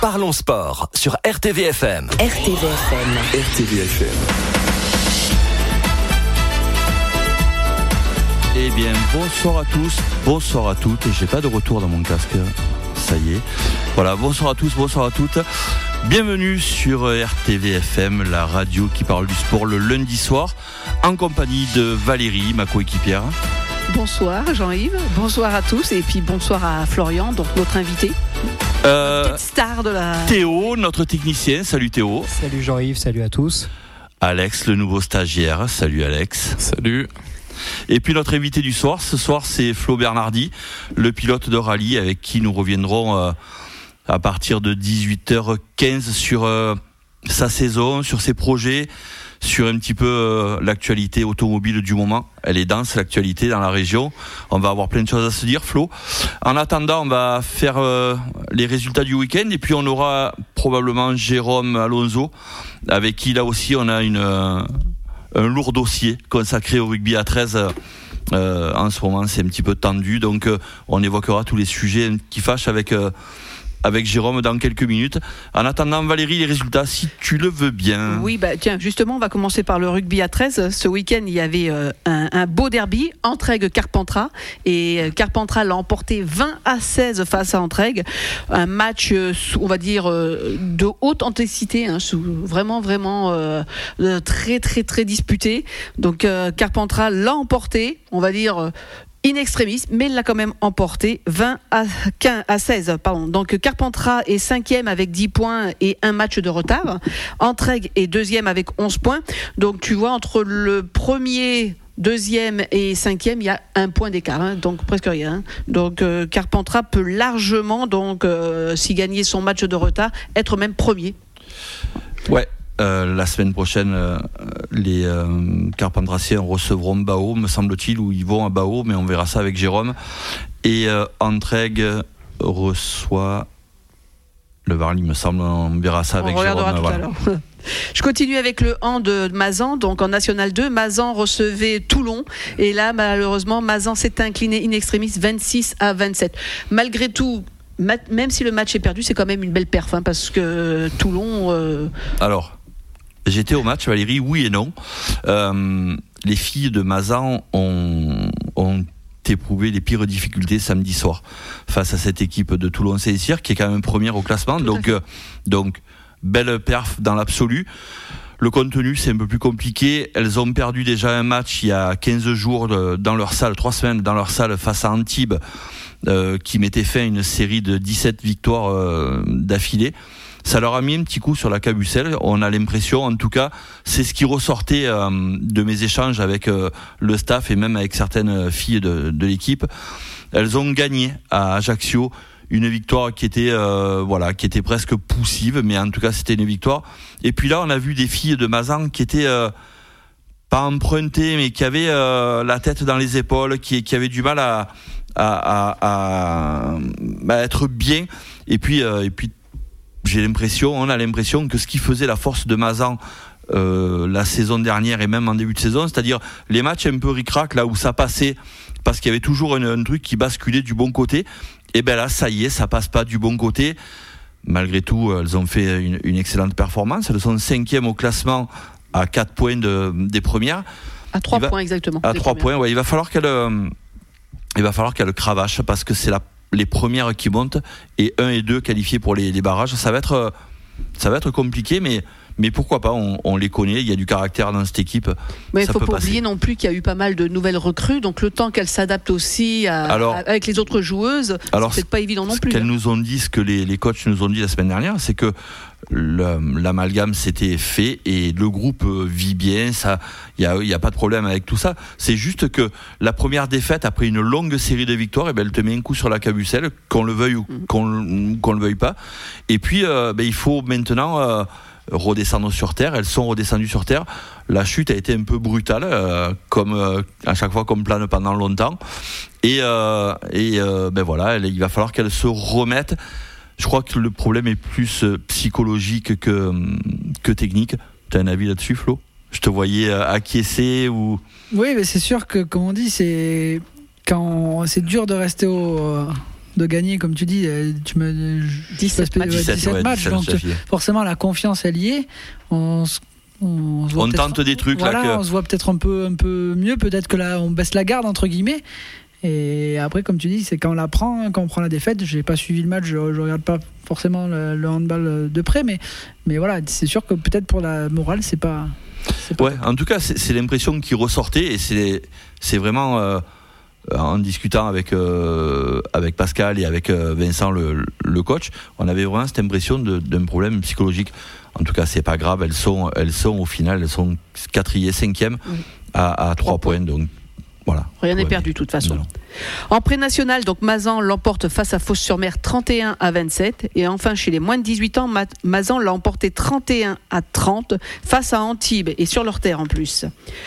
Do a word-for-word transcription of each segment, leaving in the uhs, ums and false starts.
Parlons sport sur R T V F M. R T V F M. R T V F M. Eh bien, bonsoir à tous, bonsoir à toutes. J'ai pas de retour dans mon casque, ça y est. Voilà, bonsoir à tous, bonsoir à toutes. Bienvenue sur R T V F M, la radio qui parle du sport le lundi soir, en compagnie de Valérie, ma coéquipière. Bonsoir Jean-Yves, bonsoir à tous et puis bonsoir à Florian, donc notre invité. Euh, Petite star de la... Théo, notre technicien, salut Théo. Salut Jean-Yves, salut à tous. Alex, le nouveau stagiaire, salut Alex. Salut. Et puis notre invité du soir, ce soir c'est Flo Bernardi, le pilote de rallye avec qui nous reviendrons euh, à partir de dix-huit heures quinze sur euh, sa saison, sur ses projets, sur un petit peu euh, l'actualité automobile du moment. Elle est dense, l'actualité dans la région. On va avoir plein de choses à se dire, Flo. En attendant, on va faire euh, les résultats du week-end et puis on aura probablement Jérôme Alonso, avec qui là aussi on a une... Euh, un lourd dossier consacré au rugby à treize. Euh, en ce moment, c'est un petit peu tendu, donc euh, on évoquera tous les sujets qui fâchent avec euh, avec Jérôme dans quelques minutes. En attendant, Valérie, les résultats, si tu le veux bien. Oui, bah tiens, justement, on va commencer par le rugby à treize. Ce week-end, il y avait euh, un, un beau derby, Entraigues-Carpentras, et euh, Carpentras l'a emporté vingt à seize face à Entraigues. Un match, euh, sous, on va dire, euh, de haute intensité, hein, sous, vraiment, vraiment euh, euh, très, très, très disputé. Donc, euh, Carpentras l'a emporté, on va dire... Euh, in extremis, mais il l'a quand même emporté vingt à quinze, à seize, pardon. Donc Carpentras est cinquième avec dix points et un match de retard. Entraigues est deuxième avec onze points. Donc tu vois, entre le premier, deuxième et cinquième, il y a un point d'écart, hein, donc presque rien. Donc euh, Carpentras peut largement, donc euh, s'il gagnait son match de retard, être même premier. Ouais. Euh, la semaine prochaine, euh, les euh, Carpentrassiens recevront Bao, me semble-t-il, ou ils vont à Bao, mais on verra ça avec Jérôme. Et euh, Entraigues reçoit le Varly, me semble, on verra ça avec on Jérôme. Regardera tout voilà. à l'heure. Je continue avec le hand de Mazan, donc en National deux. Mazan recevait Toulon, et là, malheureusement, Mazan s'est incliné in extremis vingt-six à vingt-sept. Malgré tout, même si le match est perdu, c'est quand même une belle perf, hein, parce que Toulon... Euh... Alors... J'étais au match, Valérie, oui et non. Euh, les filles de Mazan ont, ont éprouvé les pires difficultés samedi soir face à cette équipe de Toulon-Saint-Cyr qui est quand même première au classement. Donc, euh, donc, belle perf dans l'absolu. Le contenu, c'est un peu plus compliqué. Elles ont perdu déjà un match il y a quinze jours de, dans leur salle, trois semaines dans leur salle face à Antibes, euh, qui mettait fin à une série de dix-sept victoires euh, d'affilée. Ça leur a mis un petit coup sur la cabucelle. On a l'impression, en tout cas, c'est ce qui ressortait euh, de mes échanges avec euh, le staff et même avec certaines filles de, de l'équipe. Elles ont gagné à Ajaccio une victoire qui était, euh, voilà, qui était presque poussive, mais en tout cas, c'était une victoire. Et puis là, on a vu des filles de Mazan qui étaient euh, pas empruntées, mais qui avaient euh, la tête dans les épaules, qui, qui avaient du mal à, à, à, à, à être bien. Et puis, euh, et puis j'ai l'impression, on a l'impression que ce qui faisait la force de Mazan euh, la saison dernière et même en début de saison, c'est-à-dire les matchs un peu ric-rac, là où ça passait, parce qu'il y avait toujours un, un truc qui basculait du bon côté, et ben là, ça y est, ça passe pas du bon côté. Malgré tout, elles ont fait une, une excellente performance. Elles sont cinquième au classement à quatre points de, des premières. À trois va, points exactement. À trois points, ouais. Il va falloir qu'elle, euh, il va falloir qu'elle cravache parce que c'est la les premières qui montent et un et deux qualifiés pour les, les barrages. Ça va être, ça va être compliqué, mais, mais pourquoi pas, on, on les connaît, il y a du caractère dans cette équipe. Mais il ne faut pas passer. oublier non plus qu'il y a eu pas mal de nouvelles recrues, donc le temps qu'elles s'adaptent aussi à, alors, à, avec les autres joueuses, alors, c'est peut-être pas évident non ce plus. Ce qu'elles hein. nous ont dit, ce que les, les coachs nous ont dit la semaine dernière, c'est que le, l'amalgame s'était fait et le groupe vit bien, ça, il y a, y a pas de problème avec tout ça. C'est juste que la première défaite après une longue série de victoires, et ben elle te met un coup sur la cabucelle, qu'on le veuille ou mmh. qu'on, qu'on le veuille pas. Et puis, euh, ben il faut maintenant euh, redescendre sur terre. Elles sont redescendues sur terre. La chute a été un peu brutale, euh, comme euh, à chaque fois qu'on plane pendant longtemps. Et, euh, et euh, ben voilà, il va falloir qu'elles se remettent. Je crois que le problème est plus psychologique que, que technique. Tu as un avis là-dessus, Flo ? Je te voyais acquiescer ou... Oui, mais c'est sûr que, comme on dit, c'est, quand c'est dur de rester au, de gagner, comme tu dis, tu me dix-sept matchs, dix-sept, dix-sept, ouais, matchs dix-sept, donc dix-sept. forcément la confiance est liée. On, on, se voit On tente des trucs voilà, là que... on se voit peut-être un peu, un peu mieux, peut-être que là on baisse la garde entre guillemets. Et après, comme tu dis, c'est quand on la prend, quand on prend la défaite. J'ai pas suivi le match, je, je regarde pas forcément le, le handball de près, mais, mais voilà, c'est sûr que peut-être pour la morale, c'est pas. C'est pas ouais, en tout cas, c'est, c'est l'impression qui ressortait et c'est, c'est vraiment euh, en discutant avec euh, avec Pascal et avec euh, Vincent, le, le coach, on avait vraiment cette impression de, d'un problème psychologique. En tout cas, c'est pas grave. Elles sont, elles sont au final, elles sont quatrième, cinquième oui. à, à trois points. Donc voilà. Rien n'est perdu de toute façon. Non. En pré-national, donc Mazan l'emporte face à Fos-sur-Mer trente et un à vingt-sept. Et enfin, chez les moins de dix-huit ans, Mazan l'a emporté trente et un à trente face à Antibes et sur leur terre en plus.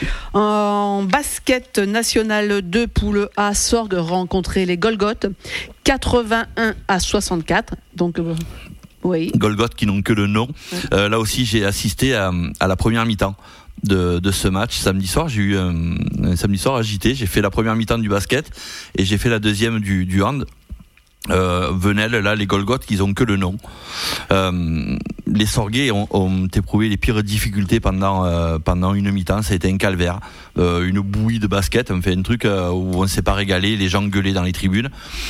En basket national deux, poule A, Sorgue rencontrait les Golgoth quatre-vingt-un à soixante-quatre. Donc. Euh, oui. Golgoth qui n'ont que le nom. Oui. Euh, là aussi, j'ai assisté à, à la première mi-temps de, de ce match samedi soir. J'ai eu un, un samedi soir agité. J'ai fait la première mi-temps du basket et j'ai fait la deuxième du, du hand. Euh, Venelle, là, les Golgoth, qui ont que le nom. Euh, les Sorguais ont, ont éprouvé les pires difficultés pendant euh, pendant une mi-temps. Ça a été un calvaire, euh, une bouillie de basket. On fait un truc euh, où on s'est pas régalé. Les gens gueulaient dans les tribunes.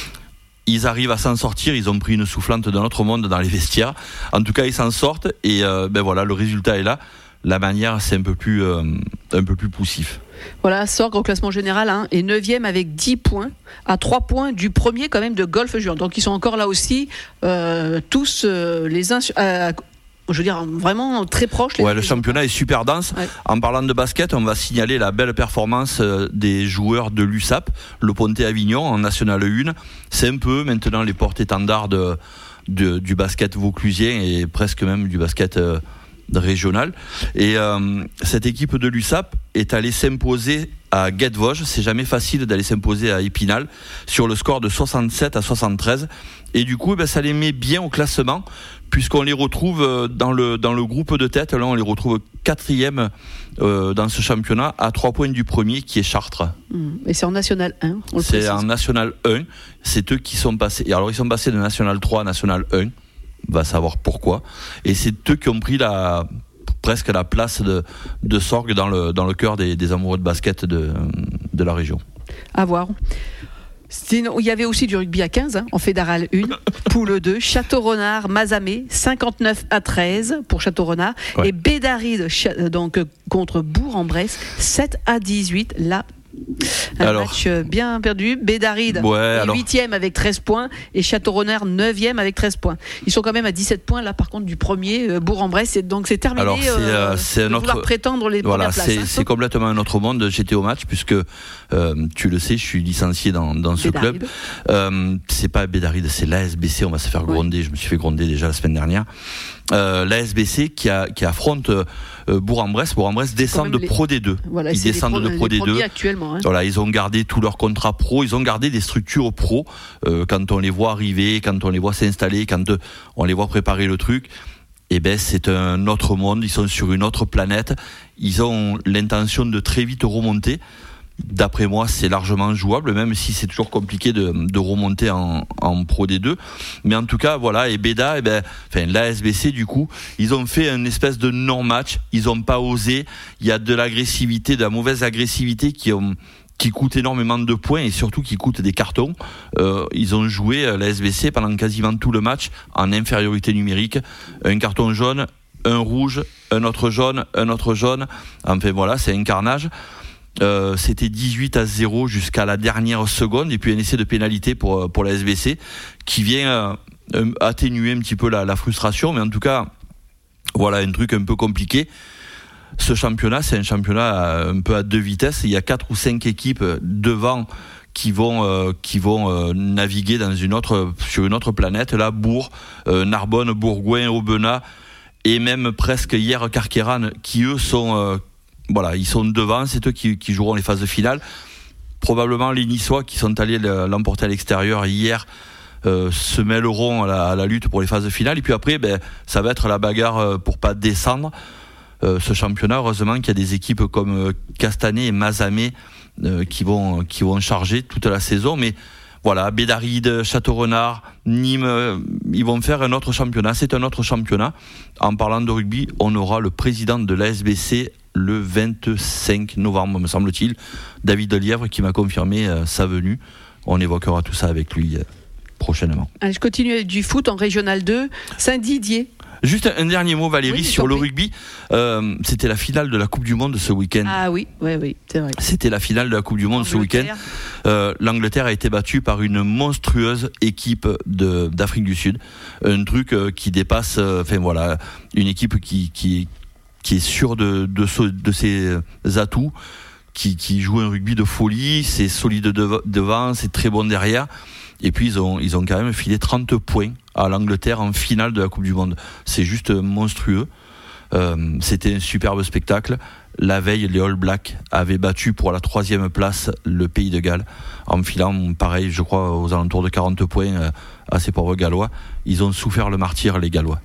Ils arrivent à s'en sortir, ils ont pris une soufflante d'un autre monde dans les vestiaires. En tout cas, ils s'en sortent et euh, ben voilà, le résultat est là. La manière, c'est un peu plus, euh, un peu plus poussif. Voilà, Sorgue au classement général hein, est neuvième avec dix points, à trois points du premier quand même de Golfe Juan. Donc ils sont encore là aussi, euh, tous euh, les uns... Euh, je veux dire, vraiment très proche. Ouais, le championnat est super dense. Ouais. En parlant de basket, on va signaler la belle performance des joueurs de l'U S A P, le Pontet-Avignon, en National un. C'est un peu maintenant les porte-étendards de, de, du basket vauclusien et presque même du basket euh, régional. Et euh, cette équipe de l'U S A P est allée s'imposer à Guettes-Vosges. C'est jamais facile d'aller s'imposer à Épinal sur le score de soixante-sept à soixante-treize. Et du coup, ben, ça les met bien au classement, puisqu'on les retrouve dans le, dans le groupe de tête. Là, on les retrouve quatrième euh, dans ce championnat, à trois points du premier, qui est Chartres. Et c'est en National un, on le C'est précise. en National un. C'est eux qui sont passés. Et alors, ils sont passés de National trois à National un. On va savoir pourquoi. Et c'est eux qui ont pris la... presque la place de, de Sorgue dans le, dans le cœur des, des amoureux de basket de, de la région. À voir. Sinon, il y avait aussi du rugby à quinze, hein, en fédéral un, poule deux, Château-Renard, Mazamet, cinquante-neuf à treize pour Château-Renard, ouais. Et Bédaride donc, contre Bourg-en-Bresse, sept à dix-huit, là. Un alors, match bien perdu. Bédaride ouais, est huitième avec treize points et Château-Renard neuvième avec treize points. Ils sont quand même à dix-sept points là par contre du premier euh, Bourg-en-Bresse, donc c'est terminé. Alors c'est, euh, c'est de un autre prétendre les voilà, premières places. C'est, hein, c'est complètement un autre monde. J'étais au match puisque euh, tu le sais, je suis licencié dans, dans ce Bédaride. club. Euh, c'est pas Bédaride, c'est l'A S B C. On va se faire gronder. Ouais. Je me suis fait gronder déjà la semaine dernière. Euh, l'A S B C qui, a, qui affronte euh, Bourg-en-Bresse. Bourg-en-Bresse descend de les... Pro D deux. Voilà, ils descendent pro, de Pro D deux. Actuellement, hein. Voilà, ils ont gardé tous leurs contrats pro. Ils ont gardé des structures pro. Euh, quand on les voit arriver, quand on les voit s'installer, quand euh, on les voit préparer le truc. Eh ben, c'est un autre monde. Ils sont sur une autre planète. Ils ont l'intention de très vite remonter. D'après moi, c'est largement jouable, même si c'est toujours compliqué de, de remonter en, en Pro D deux. Mais en tout cas, voilà, et Béda, eh ben, enfin, l'A S B C, du coup, ils ont fait une espèce de non-match. Ils ont pas osé. Il y a de l'agressivité, de la mauvaise agressivité qui ont, qui coûte énormément de points et surtout qui coûte des cartons. Euh, ils ont joué l'A S B C pendant quasiment tout le match en infériorité numérique. Un carton jaune, un rouge, un autre jaune, un autre jaune. Enfin, voilà, c'est un carnage. Euh, c'était dix-huit à zéro jusqu'à la dernière seconde et puis un essai de pénalité pour pour la S B C qui vient euh, atténuer un petit peu la, la frustration, mais en tout cas voilà un truc un peu compliqué. Ce championnat, c'est un championnat un peu à deux vitesses. Il y a quatre ou cinq équipes devant qui vont euh, qui vont euh, naviguer dans une autre sur une autre planète. Là, Bourg, euh, Narbonne, Bourgoin, Aubenas et même presque hier Carqueiranne qui eux sont euh, voilà, ils sont devant, c'est eux qui, qui joueront les phases finales. Probablement les Niçois qui sont allés l'emporter à l'extérieur hier euh, se mêleront à la, à la lutte pour les phases finales. Et puis après, ben, ça va être la bagarre pour pas descendre. Euh, ce championnat, heureusement qu'il y a des équipes comme Castanet et Mazamet euh, qui vont qui vont charger toute la saison. Mais voilà, Bédaride, Château-Renard, Nîmes, euh, ils vont faire un autre championnat. C'est un autre championnat. En parlant de rugby, on aura le président de l'A S B C le vingt-cinq novembre, me semble-t-il, David Delièvre, qui m'a confirmé euh, sa venue. On évoquera tout ça avec lui euh, prochainement. Allez, je continue avec du foot en Régional deux, Saint-Didier. Juste un dernier mot, Valérie, oui, sur le rugby. Euh, c'était la finale de la Coupe du Monde ce week-end. Ah oui, oui, oui, c'est vrai. C'était la finale de la Coupe du Monde ce week-end. Euh, L'Angleterre a été battue par une monstrueuse équipe de, d'Afrique du Sud. Un truc euh, qui dépasse, enfin euh, voilà, une équipe qui, qui, qui est sûre de, de, de, de ses atouts, qui, qui joue un rugby de folie, c'est solide devant, c'est très bon derrière. Et puis ils ont, ils ont quand même filé trente points à l'Angleterre en finale de la Coupe du Monde. C'est juste monstrueux. Euh, c'était un superbe spectacle. La veille, les All Blacks avaient battu pour la troisième place le Pays de Galles en filant, pareil, je crois, aux alentours de quarante points à ces pauvres Gallois. Ils ont souffert le martyre, les Gallois,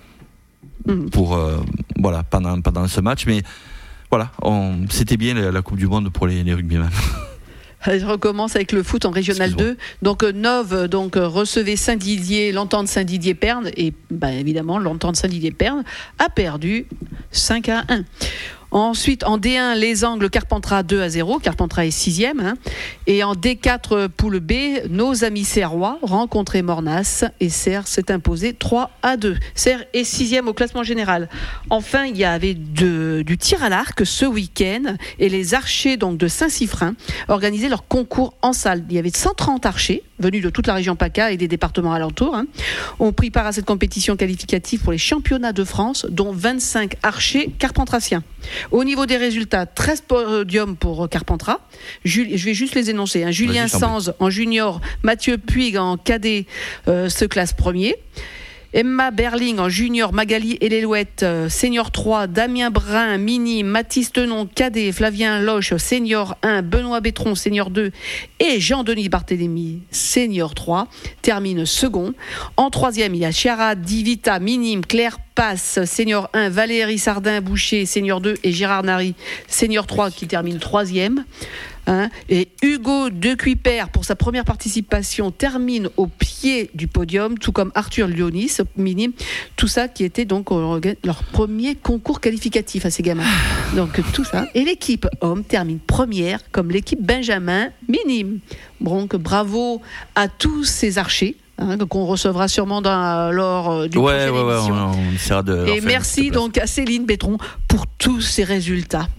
mmh. pour, euh, voilà, pendant, pendant ce match. Mais voilà, on, c'était bien la, la Coupe du Monde pour les, les rugbymen. Je recommence avec le foot en Régional deux. Donc Nove donc, recevait Saint-Didier, l'Entente Saint-Didier-Pernes. Et ben, évidemment, l'Entente Saint-Didier-Pernes a perdu cinq à un. Ensuite, en D un, les Angles, Carpentras deux à zéro. Carpentras est sixième. Hein. Et en D quatre, poule B, nos amis serrois rencontraient Mornas. Et Serres s'est imposé trois à deux. Serres est sixième au classement général. Enfin, il y avait de, du tir à l'arc ce week-end. Et les archers donc, de Saint-Siffrin organisaient leur concours en salle. Il y avait cent trente archers venus de toute la région PACA et des départements alentours. Hein, ont pris part à cette compétition qualificative pour les championnats de France, dont vingt-cinq archers carpentraciens. Au niveau des résultats, treize podiums pour Carpentras. Jules, je vais juste les énoncer. Hein. Julien Sanz en junior, Mathieu Puig en cadet euh, se classe premier. Emma Berling en junior, Magali Elélouette, euh, senior trois, Damien Brun, mini, Mathis Tenon, cadet, Flavien Loche, senior un, Benoît Bétron, senior deux, et Jean-Denis Barthélémy, senior trois, termine second. En troisième, il y a Chiara Divita, minime, Claire Passe, senior un, Valérie Sardin-Boucher, senior deux, et Gérard Nary, senior trois, qui termine troisième. Hein, et Hugo De Cuyper, pour sa première participation, termine au pied du podium, tout comme Arthur Lyonis, minime. Tout ça qui était donc leur premier concours qualificatif à ces gamins. Donc tout ça. Et l'équipe homme termine première, comme l'équipe Benjamin, minime. Donc bravo à tous ces archers. Hein, qu'on recevra sûrement dans, lors du ouais, prochaine ouais, émission. Ouais, on, on essaiera de et merci donc à Céline Bétron pour tous ces résultats.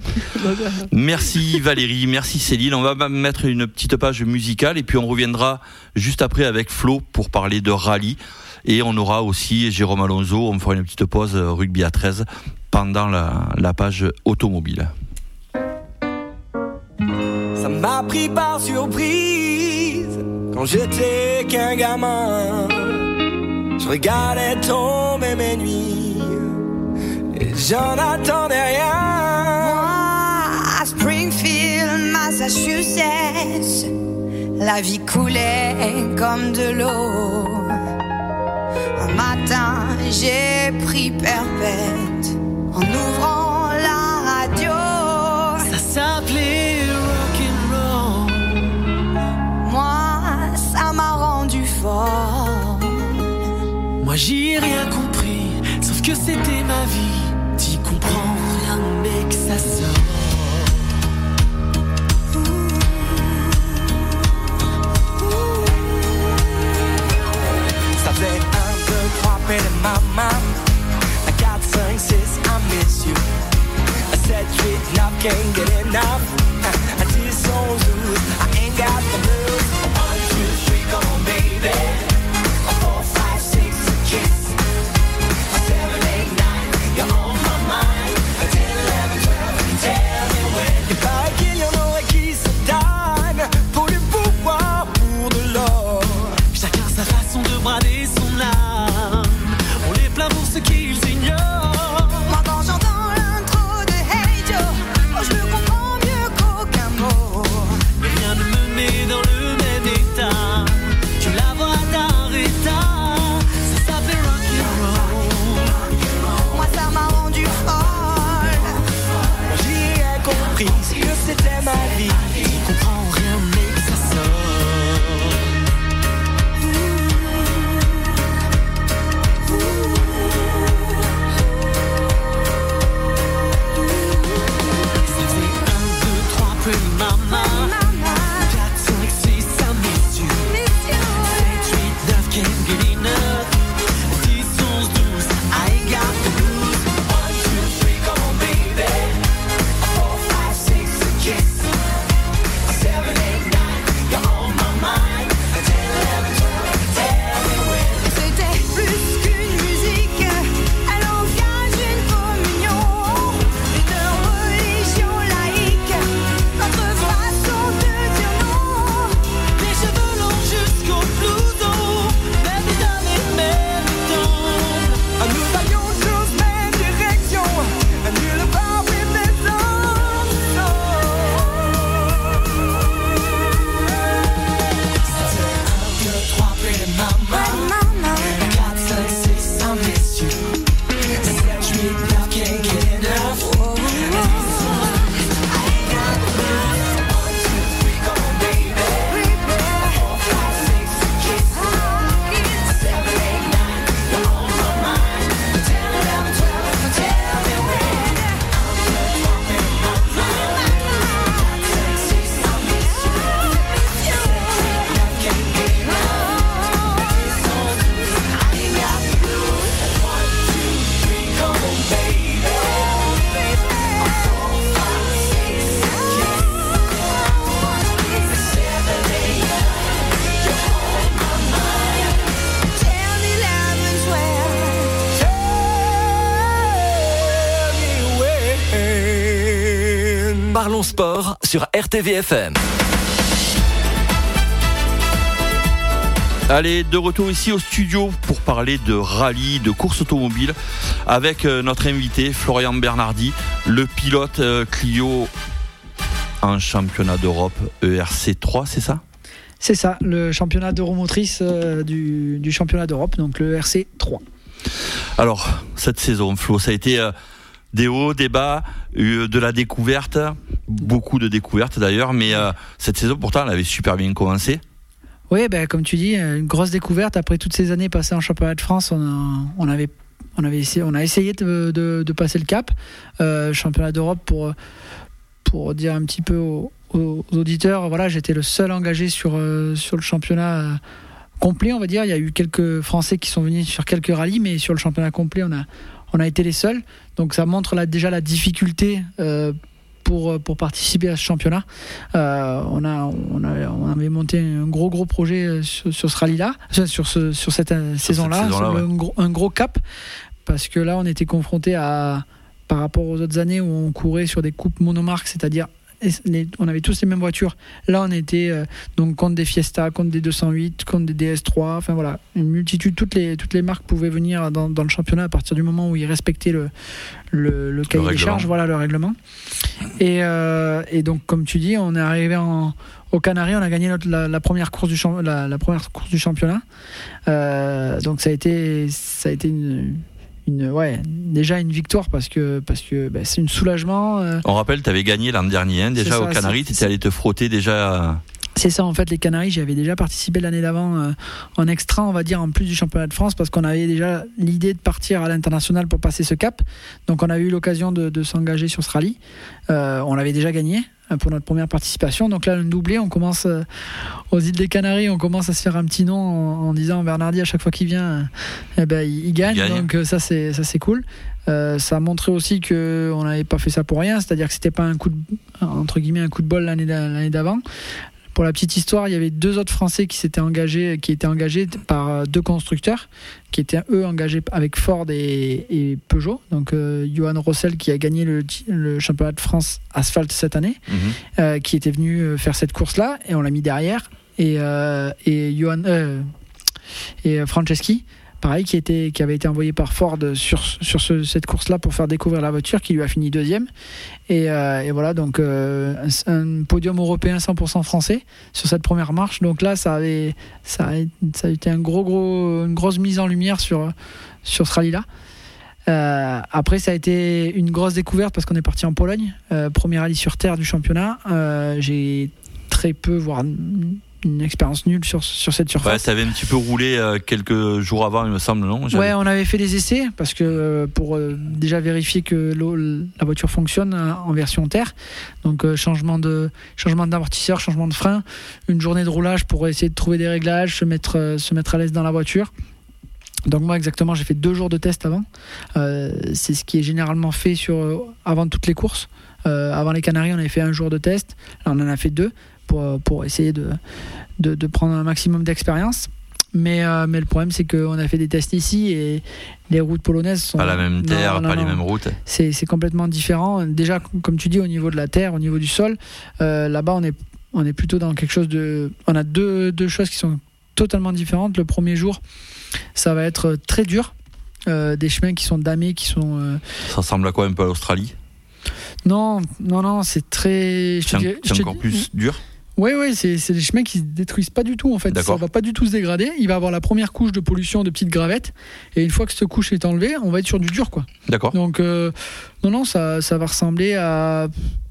Merci Valérie, merci Céline. On va mettre une petite page musicale et puis on reviendra juste après avec Flo pour parler de rallye. Et on aura aussi Jérôme Alonso. On fera une petite pause rugby à treize pendant la, la page automobile. Ça m'a pris par surprise quand j'étais qu'un gamin. Je regardais tomber mes nuits et j'en attendais rien. Moi, à Springfield, Massachusetts, la vie coulait comme de l'eau. Un matin, j'ai pris perpète en ouvrant la radio. Ça s'appelait rock'n'roll. Moi, ça m'a rendu fort. Moi, j'y ai rien compris, sauf que c'était ma vie. T'y comprends rien, mais que ça sort. Ça fait un, deux, trois, peine maman. À quatre, cinq, six, I miss you. À sept, huit, neuf, can't get enough. À dix, onze, douze, I ain't got the blues. One, two, three, come on baby. A four, five, six, a kiss. A seven, eight, nine, you're on my mind. A ten, eleven, twelve, tell me when. Il paraît qu'il y en aurait qui se donnent pour du pouvoir, pour de l'or. Chacun sa façon de brader son âme. On les plaint pour ce qu'ils ignorent. Moi, quand j'entends l'intro de Hey Joe, oh, je le comprends mieux qu'aucun mot. Mais rien ne me met dans le même état que la voix d'Aretha. Ça s'appelle rock'n'roll. Moi, ça m'a rendu folle. Moi j'y ai compris que c'était ma vie. Je comprends rien mais que ça sort. Parlons Sport sur R T V F M. Allez, de retour ici au studio pour parler de rallye, de course automobile avec notre invité Florian Bernardi, le pilote Clio en championnat d'Europe E R C trois, c'est ça ? C'est ça, le championnat d'euromotrice euh, du, du championnat d'Europe, donc le E R C trois. Alors, cette saison, Flo, ça a été euh, des hauts, des bas, euh, de la découverte, beaucoup de découvertes d'ailleurs, mais euh, cette saison, pourtant, elle avait super bien commencé. Oui, ben, comme tu dis, une grosse découverte. Après toutes ces années passées en championnat de France, on a, on avait, on avait essayé, on a essayé de, de, de passer le cap. Euh, championnat d'Europe, pour, pour dire un petit peu aux, aux auditeurs, voilà, j'étais le seul engagé sur, euh, sur le championnat complet, on va dire. Il y a eu quelques Français qui sont venus sur quelques rallyes, mais sur le championnat complet, on a, on a été les seuls. Donc ça montre là, déjà la difficulté euh, Pour, pour participer à ce championnat. Euh, on, a, on, a, on avait monté un gros gros projet sur, sur ce rallye-là, sur, ce, sur cette sur saison-là, cette saison-là sur ouais. un, gros, un gros cap, parce que là on était confronté à, par rapport aux autres années où on courait sur des coupes monomarques, c'est-à-dire les, on avait tous les mêmes voitures. Là on était euh, donc contre des Fiesta, contre des deux cent huit, contre des D S trois, enfin voilà, une multitude, toutes les, toutes les marques pouvaient venir dans, dans le championnat à partir du moment où ils respectaient le, le, le cahier le des charges, voilà, le règlement. Et, euh, et donc comme tu dis, on est arrivé en, aux Canaries, on a gagné notre, la, la, première course du champ, la, la première course du championnat. Euh, donc ça a été, ça a été une, une, ouais, déjà une victoire parce que, parce que bah, c'est un soulagement. Euh. On rappelle, tu avais gagné l'an dernier, hein, déjà ça, aux Canaries, tu étais allé te frotter déjà. C'est ça, en fait, les Canaries, j'y avais déjà participé l'année d'avant euh, en extra, on va dire, en plus du championnat de France, parce qu'on avait déjà l'idée de partir à l'international pour passer ce cap. Donc on a eu l'occasion de, de s'engager sur ce rallye. Euh, on l'avait déjà gagné pour notre première participation. Donc là, le doublé, on commence euh, aux îles des Canaries, on commence à se faire un petit nom en, en disant Bernardi, à chaque fois qu'il vient, euh, eh ben, il, il, gagne. il gagne. Donc euh, ça, c'est, ça, c'est cool. Euh, ça a montré aussi qu'on n'avait pas fait ça pour rien, c'est-à-dire que c'était pas un coup de, entre guillemets, un coup de bol l'année, l'année d'avant. Pour la petite histoire, il y avait deux autres Français qui s'étaient engagés, qui étaient engagés par deux constructeurs, qui étaient eux engagés avec Ford et, et Peugeot. Donc euh, Johan Rossel qui a gagné le, le championnat de France asphalte cette année, mmh. euh, qui était venu faire cette course-là et on l'a mis derrière. Et euh, et Johan euh, et Franceschi, pareil, qui était qui avait été envoyé par Ford sur sur ce, cette course-là pour faire découvrir la voiture, qui lui a fini deuxième. Et, euh, et voilà, donc euh, un, un podium européen cent pour cent français sur cette première marche. Donc là, ça avait ça a, ça a été un gros gros une grosse mise en lumière sur sur ce rallye-là. Euh, après, ça a été une grosse découverte parce qu'on est parti en Pologne, euh, premier rallye sur terre du championnat. Euh, j'ai très peu, voire une expérience nulle sur, sur cette surface. Ouais, t'avais un petit peu roulé euh, quelques jours avant, il me semble, non ? J'avais... Ouais, on avait fait des essais parce que euh, pour euh, déjà vérifier que l'eau, la voiture fonctionne euh, en version terre. Donc euh, changement de changement d'amortisseur, changement de frein, une journée de roulage pour essayer de trouver des réglages, se mettre euh, se mettre à l'aise dans la voiture. Donc moi exactement, j'ai fait deux jours de test avant. Euh, c'est ce qui est généralement fait sur euh, avant toutes les courses. Euh, avant les Canaries, on avait fait un jour de test. Là, on en a fait deux. Pour, pour essayer de, de, de prendre un maximum d'expérience. Mais, euh, mais le problème, c'est qu'on a fait des tests ici et les routes polonaises sont... Pas la même terre, non, non, pas non. les mêmes routes. C'est, c'est complètement différent. Déjà, comme tu dis, au niveau de la terre, au niveau du sol, euh, là-bas, on est, on est plutôt dans quelque chose de... On a deux, deux choses qui sont totalement différentes. Le premier jour, ça va être très dur. Euh, des chemins qui sont damés, qui sont... Euh... Ça ressemble à quoi, un peu à l'Australie ? Non, non, non, c'est très... C'est, dirais, c'est encore dis... plus dur ? Oui, oui, c'est, c'est des chemins qui ne se détruisent pas du tout en fait. D'accord. Ça ne va pas du tout se dégrader. Il va avoir la première couche de pollution de petites gravettes. Et une fois que cette couche est enlevée, on va être sur du dur, quoi. D'accord. Donc, euh, non, non, ça, ça va ressembler à.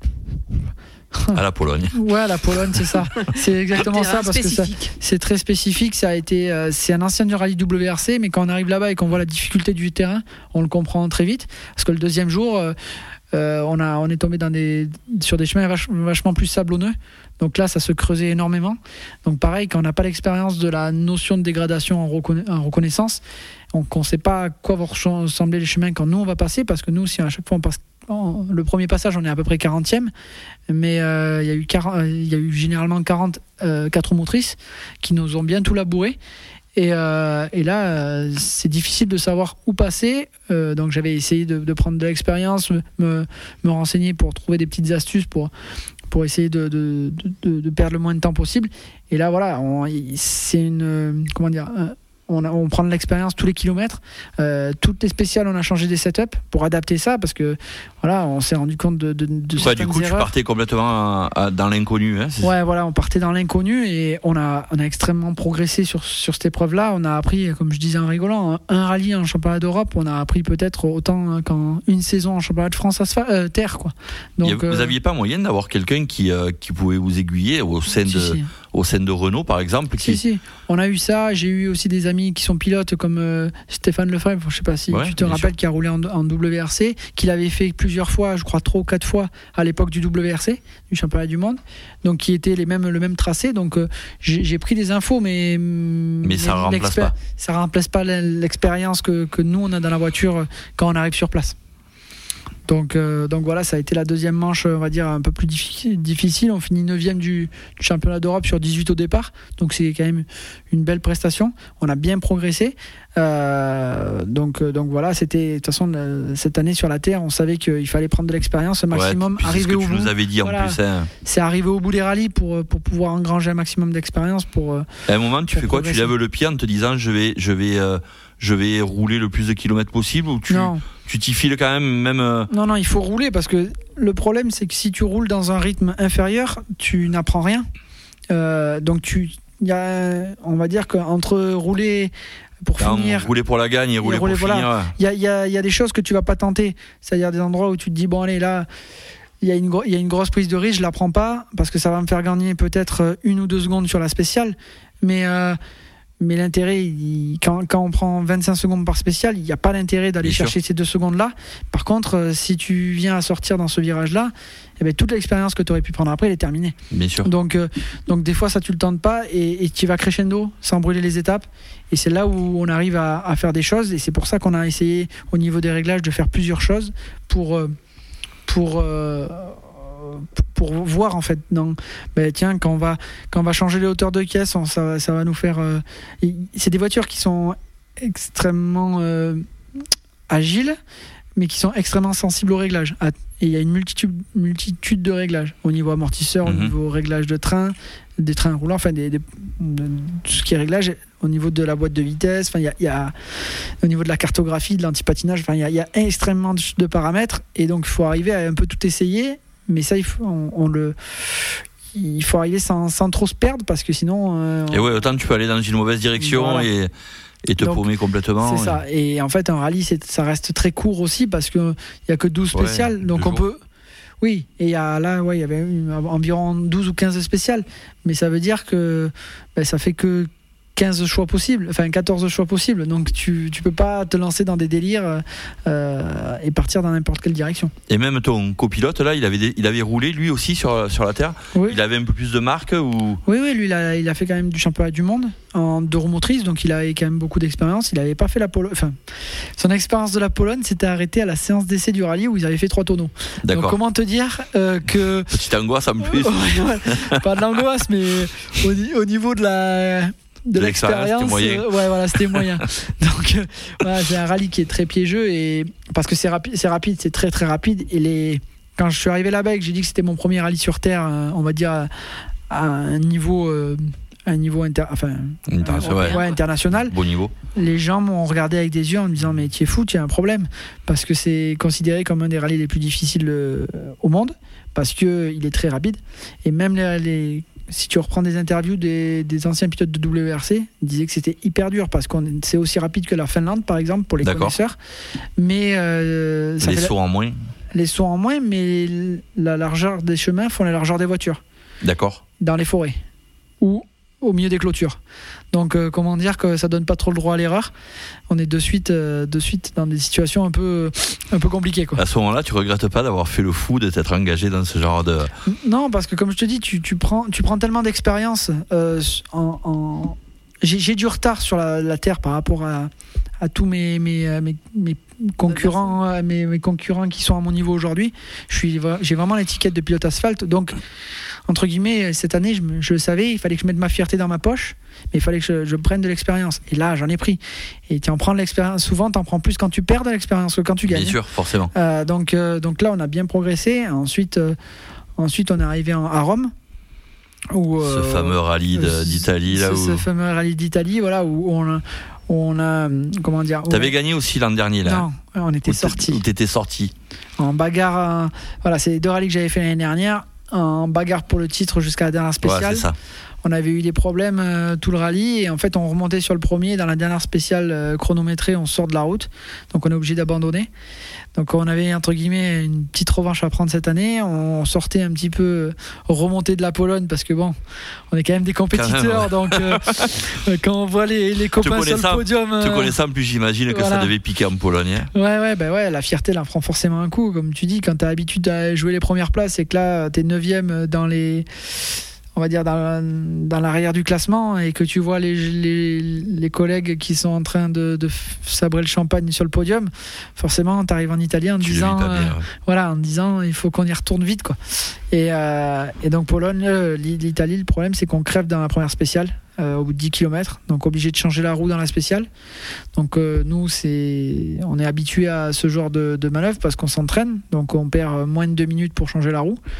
À la Pologne. Ouais, à la Pologne, c'est ça. C'est exactement ça parce spécifique. que ça, c'est très spécifique. Ça a été, euh, c'est un ancien du rallye W R C, mais quand on arrive là-bas et qu'on voit la difficulté du terrain, on le comprend très vite. Parce que le deuxième jour, euh, euh, on a, on est tombé dans des, sur des chemins vach, vachement plus sablonneux. Donc là, ça se creusait énormément. Donc pareil, quand on n'a pas l'expérience de la notion de dégradation en, reconna- en reconnaissance, on ne sait pas à quoi vont ressembler les chemins quand nous on va passer, parce que nous, si à chaque fois on passe le premier passage, on est à peu près quarantième, mais il euh, y a eu quarante, il y a eu généralement quarante, euh, quatre motrices qui nous ont bien tout labouré. Et, euh, et là, euh, c'est difficile de savoir où passer. Euh, donc j'avais essayé de, de prendre de l'expérience, me, me, me renseigner pour trouver des petites astuces pour, pour essayer de, de, de, de perdre le moins de temps possible. Et là, voilà, on, c'est une... Comment dire euh, On, a, on prend de l'expérience tous les kilomètres. Euh, toutes les spéciales, on a changé des setups pour adapter ça parce que voilà, on s'est rendu compte de, de, de ouais, certaines du coup, erreurs. tu partais complètement à, à, dans l'inconnu. Hein, ouais, voilà, on partait dans l'inconnu et on a, on a extrêmement progressé sur, sur cette épreuve-là. On a appris, comme je disais en rigolant, un, un rallye en championnat d'Europe, on a appris peut-être autant qu'en une saison en championnat de France asphalte, euh, terre, quoi. Donc, a, vous n'aviez euh, pas moyen d'avoir quelqu'un qui, euh, qui pouvait vous aiguiller au sein si, de. Si. Au sein de Renault, par exemple. Qui... Si, si, on a eu ça. J'ai eu aussi des amis qui sont pilotes comme euh, Stéphane Lefebvre, je ne sais pas si ouais, tu te rappelles, sûr. Qui a roulé en, en W R C, qui l'avait fait plusieurs fois, je crois trois ou quatre fois à l'époque du W R C, du championnat du monde, donc qui était les mêmes, le même tracé. Donc euh, j'ai, j'ai pris des infos, mais, mais, mais ça ne remplace pas. Ça remplace pas l'expérience que, que nous, on a dans la voiture quand on arrive sur place. Donc, euh, donc voilà, ça a été la deuxième manche, on va dire, un peu plus difficile. difficile. On finit neuvième du, du championnat d'Europe sur dix-huit au départ. Donc c'est quand même une belle prestation. On a bien progressé. Euh, donc, donc voilà, c'était de toute façon cette année sur la Terre, on savait qu'il fallait prendre de l'expérience, un maximum, ouais, arriver c'est ce que au tu bout. Nous avais dit voilà, en plus. Hein. C'est arriver au bout des rallyes pour, pour pouvoir engranger un maximum d'expérience. Pour, à un moment, tu fais quoi? Tu lèves le pied en te disant je vais, je vais, euh, je vais rouler le plus de kilomètres possible ou tu, non. tu t'y files quand même, même euh... Non, non, il faut rouler parce que le problème, c'est que si tu roules dans un rythme inférieur, tu n'apprends rien. Euh, donc tu, y a, on va dire qu'entre rouler pour non, finir, rouler pour la gagne et rouler, et rouler pour voilà, finir. Il y a, y, a, y a des choses que tu vas pas tenter. C'est-à-dire des endroits où tu te dis bon allez là, il y a une il y a une grosse prise de risque, je la prends pas parce que ça va me faire gagner peut-être une ou deux secondes sur la spéciale, mais euh, mais l'intérêt, il, quand, quand on prend vingt-cinq secondes par spéciale, il n'y a pas d'intérêt d'aller Bien chercher sûr. ces deux secondes-là. Par contre, euh, si tu viens à sortir dans ce virage-là, eh bien, toute l'expérience que tu aurais pu prendre après, elle est terminée. Bien sûr. Donc, euh, donc des fois, ça, tu le tentes pas et, et tu vas crescendo sans brûler les étapes. Et c'est là où on arrive à, à faire des choses. Et c'est pour ça qu'on a essayé, au niveau des réglages, de faire plusieurs choses pour... Euh, pour euh, pour voir en fait non ben tiens quand on va quand on va changer les hauteurs de caisse on, ça, ça va nous faire euh, c'est des voitures qui sont extrêmement euh, agiles mais qui sont extrêmement sensibles au réglage et il y a une multitude multitude de réglages au niveau amortisseur, mm-hmm. au niveau réglage de train, des trains roulants, enfin des, des, de, tout ce qui est réglage au niveau de la boîte de vitesse, enfin il y a, il y a au niveau de la cartographie, de l'antipatinage, enfin il y a, il y a extrêmement de, de paramètres et donc il faut arriver à un peu tout essayer. Mais ça, il faut, on, on le, il faut arriver sans, sans trop se perdre parce que sinon. Euh, et ouais, autant tu peux aller dans une mauvaise direction voilà. et, et te Donc, paumer complètement. C'est et... ça. Et en fait, un rallye, c'est, ça reste très court aussi parce qu'il n'y a que douze spéciales. Ouais, donc on jours. peut. Oui, et il y a, là, ouais, il y avait environ douze ou quinze spéciales. Mais ça veut dire que ben, ça fait que quinze choix possibles, enfin quatorze choix possibles, donc tu tu peux pas te lancer dans des délires euh, et partir dans n'importe quelle direction. Et même ton copilote là, il avait il avait roulé lui aussi sur sur la terre. Oui. Il avait un peu plus de marque ou Oui oui, lui il a il a fait quand même du championnat du monde en deux roues motrices, donc il avait quand même beaucoup d'expérience. Il avait pas fait la Pologne, enfin son expérience de la Pologne s'était arrêtée à la séance d'essai du rallye où ils avaient fait trois tonneaux. D'accord. Donc comment te dire euh, que petite angoisse en plus. Pas de l'angoisse, mais au, au niveau de la de, de l'expérience, c'était moyen. Euh, ouais, voilà, c'était moyen. Donc, euh, voilà, c'est un rallye qui est très piégeux et parce que c'est rapide, c'est rapide, c'est très très rapide. Et les, quand je suis arrivé là-bas et que j'ai dit que c'était mon premier rallye sur terre, euh, on va dire à, à un niveau, euh, un niveau inter, enfin, international, euh, ouais, ouais, international. Bon niveau. Les gens m'ont regardé avec des yeux en me disant mais tu es fou, tu as un problème parce que c'est considéré comme un des rallyes les plus difficiles euh, au monde parce que il est très rapide et même les, les si tu reprends des interviews des, des anciens pilotes de W R C, ils disaient que c'était hyper dur parce que c'est aussi rapide que la Finlande par exemple pour les D'accord. connaisseurs. Mais euh, ça les sauts la... en moins. Les sauts en moins, mais la largeur des chemins font la largeur des voitures. D'accord. Dans les forêts ou au milieu des clôtures. Donc euh, comment dire que ça donne pas trop le droit à l'erreur. On est de suite, euh, de suite dans des situations un peu, un peu compliquées quoi. À ce moment-là, tu regrettes pas d'avoir fait le fou, de t'être engagé dans ce genre de... Non, parce que comme je te dis, tu, tu, prends, tu prends tellement d'expérience. Euh, en, en... J'ai, j'ai du retard sur la, la terre par rapport à, à tous mes, mes, mes, mes concurrents, mes, mes concurrents qui sont à mon niveau aujourd'hui. Je suis, j'ai vraiment l'étiquette de pilote asphalte, donc entre guillemets, cette année, je, me- je le savais, il fallait que je mette ma fierté dans ma poche, mais il fallait que je, je prenne de l'expérience. Et là, j'en ai pris. Et tu en prends de l'expérience. Souvent, tu en prends plus quand tu perds de l'expérience que quand tu gagnes. Bien sûr, forcément. Euh, donc, euh, donc là, on a bien progressé. Ensuite, euh, ensuite on est arrivé en- à Rome. Où, Ce euh, fameux rallye de- euh, d'Italie, là ce, où. ce fameux rallye d'Italie, voilà, où on a, où on a hum, comment dire. où- T'avais gagné aussi l'an dernier, là. Non, on était Où t'é- sortis Où t'étais sorti. en bagarre. euh, voilà, c'est les deux rallyes que j'avais fait l'année dernière. En bagarre pour le titre jusqu'à la dernière Ouais, spéciale. c'est ça. On avait eu des problèmes euh, tout le rallye et en fait on remontait sur le premier. Dans la dernière spéciale euh, chronométrée, on sort de la route, donc on est obligé d'abandonner. Donc on avait entre guillemets une petite revanche à prendre cette année. On sortait un petit peu euh, remonté de la Pologne parce que bon, on est quand même des compétiteurs. Quand même, ouais. Donc euh, euh, quand on voit les, les copains sur le connaissant- podium, Te euh, connaissant, plus j'imagine que voilà. ça devait piquer en Pologne. hein. ouais ouais bah ouais, la fierté là prend forcément un coup. Comme tu dis, quand t'as l'habitude à jouer les premières places et que là t'es neuvième dans les on va dire dans, dans l'arrière du classement et que tu vois les, les, les collègues qui sont en train de, de sabrer le champagne sur le podium, forcément tu arrives en Italie en Tu le disant vis pas bien, euh, ouais. voilà, en disant il faut qu'on y retourne vite quoi. Et, euh, et donc Pologne, euh, l'Italie, le problème c'est qu'on crève dans la première spéciale euh, au bout de dix kilomètres, donc obligé de changer la roue dans la spéciale. Donc euh, nous c'est on est habitué à ce genre de, de manœuvre parce qu'on s'entraîne, donc on perd moins de deux minutes pour changer la roue.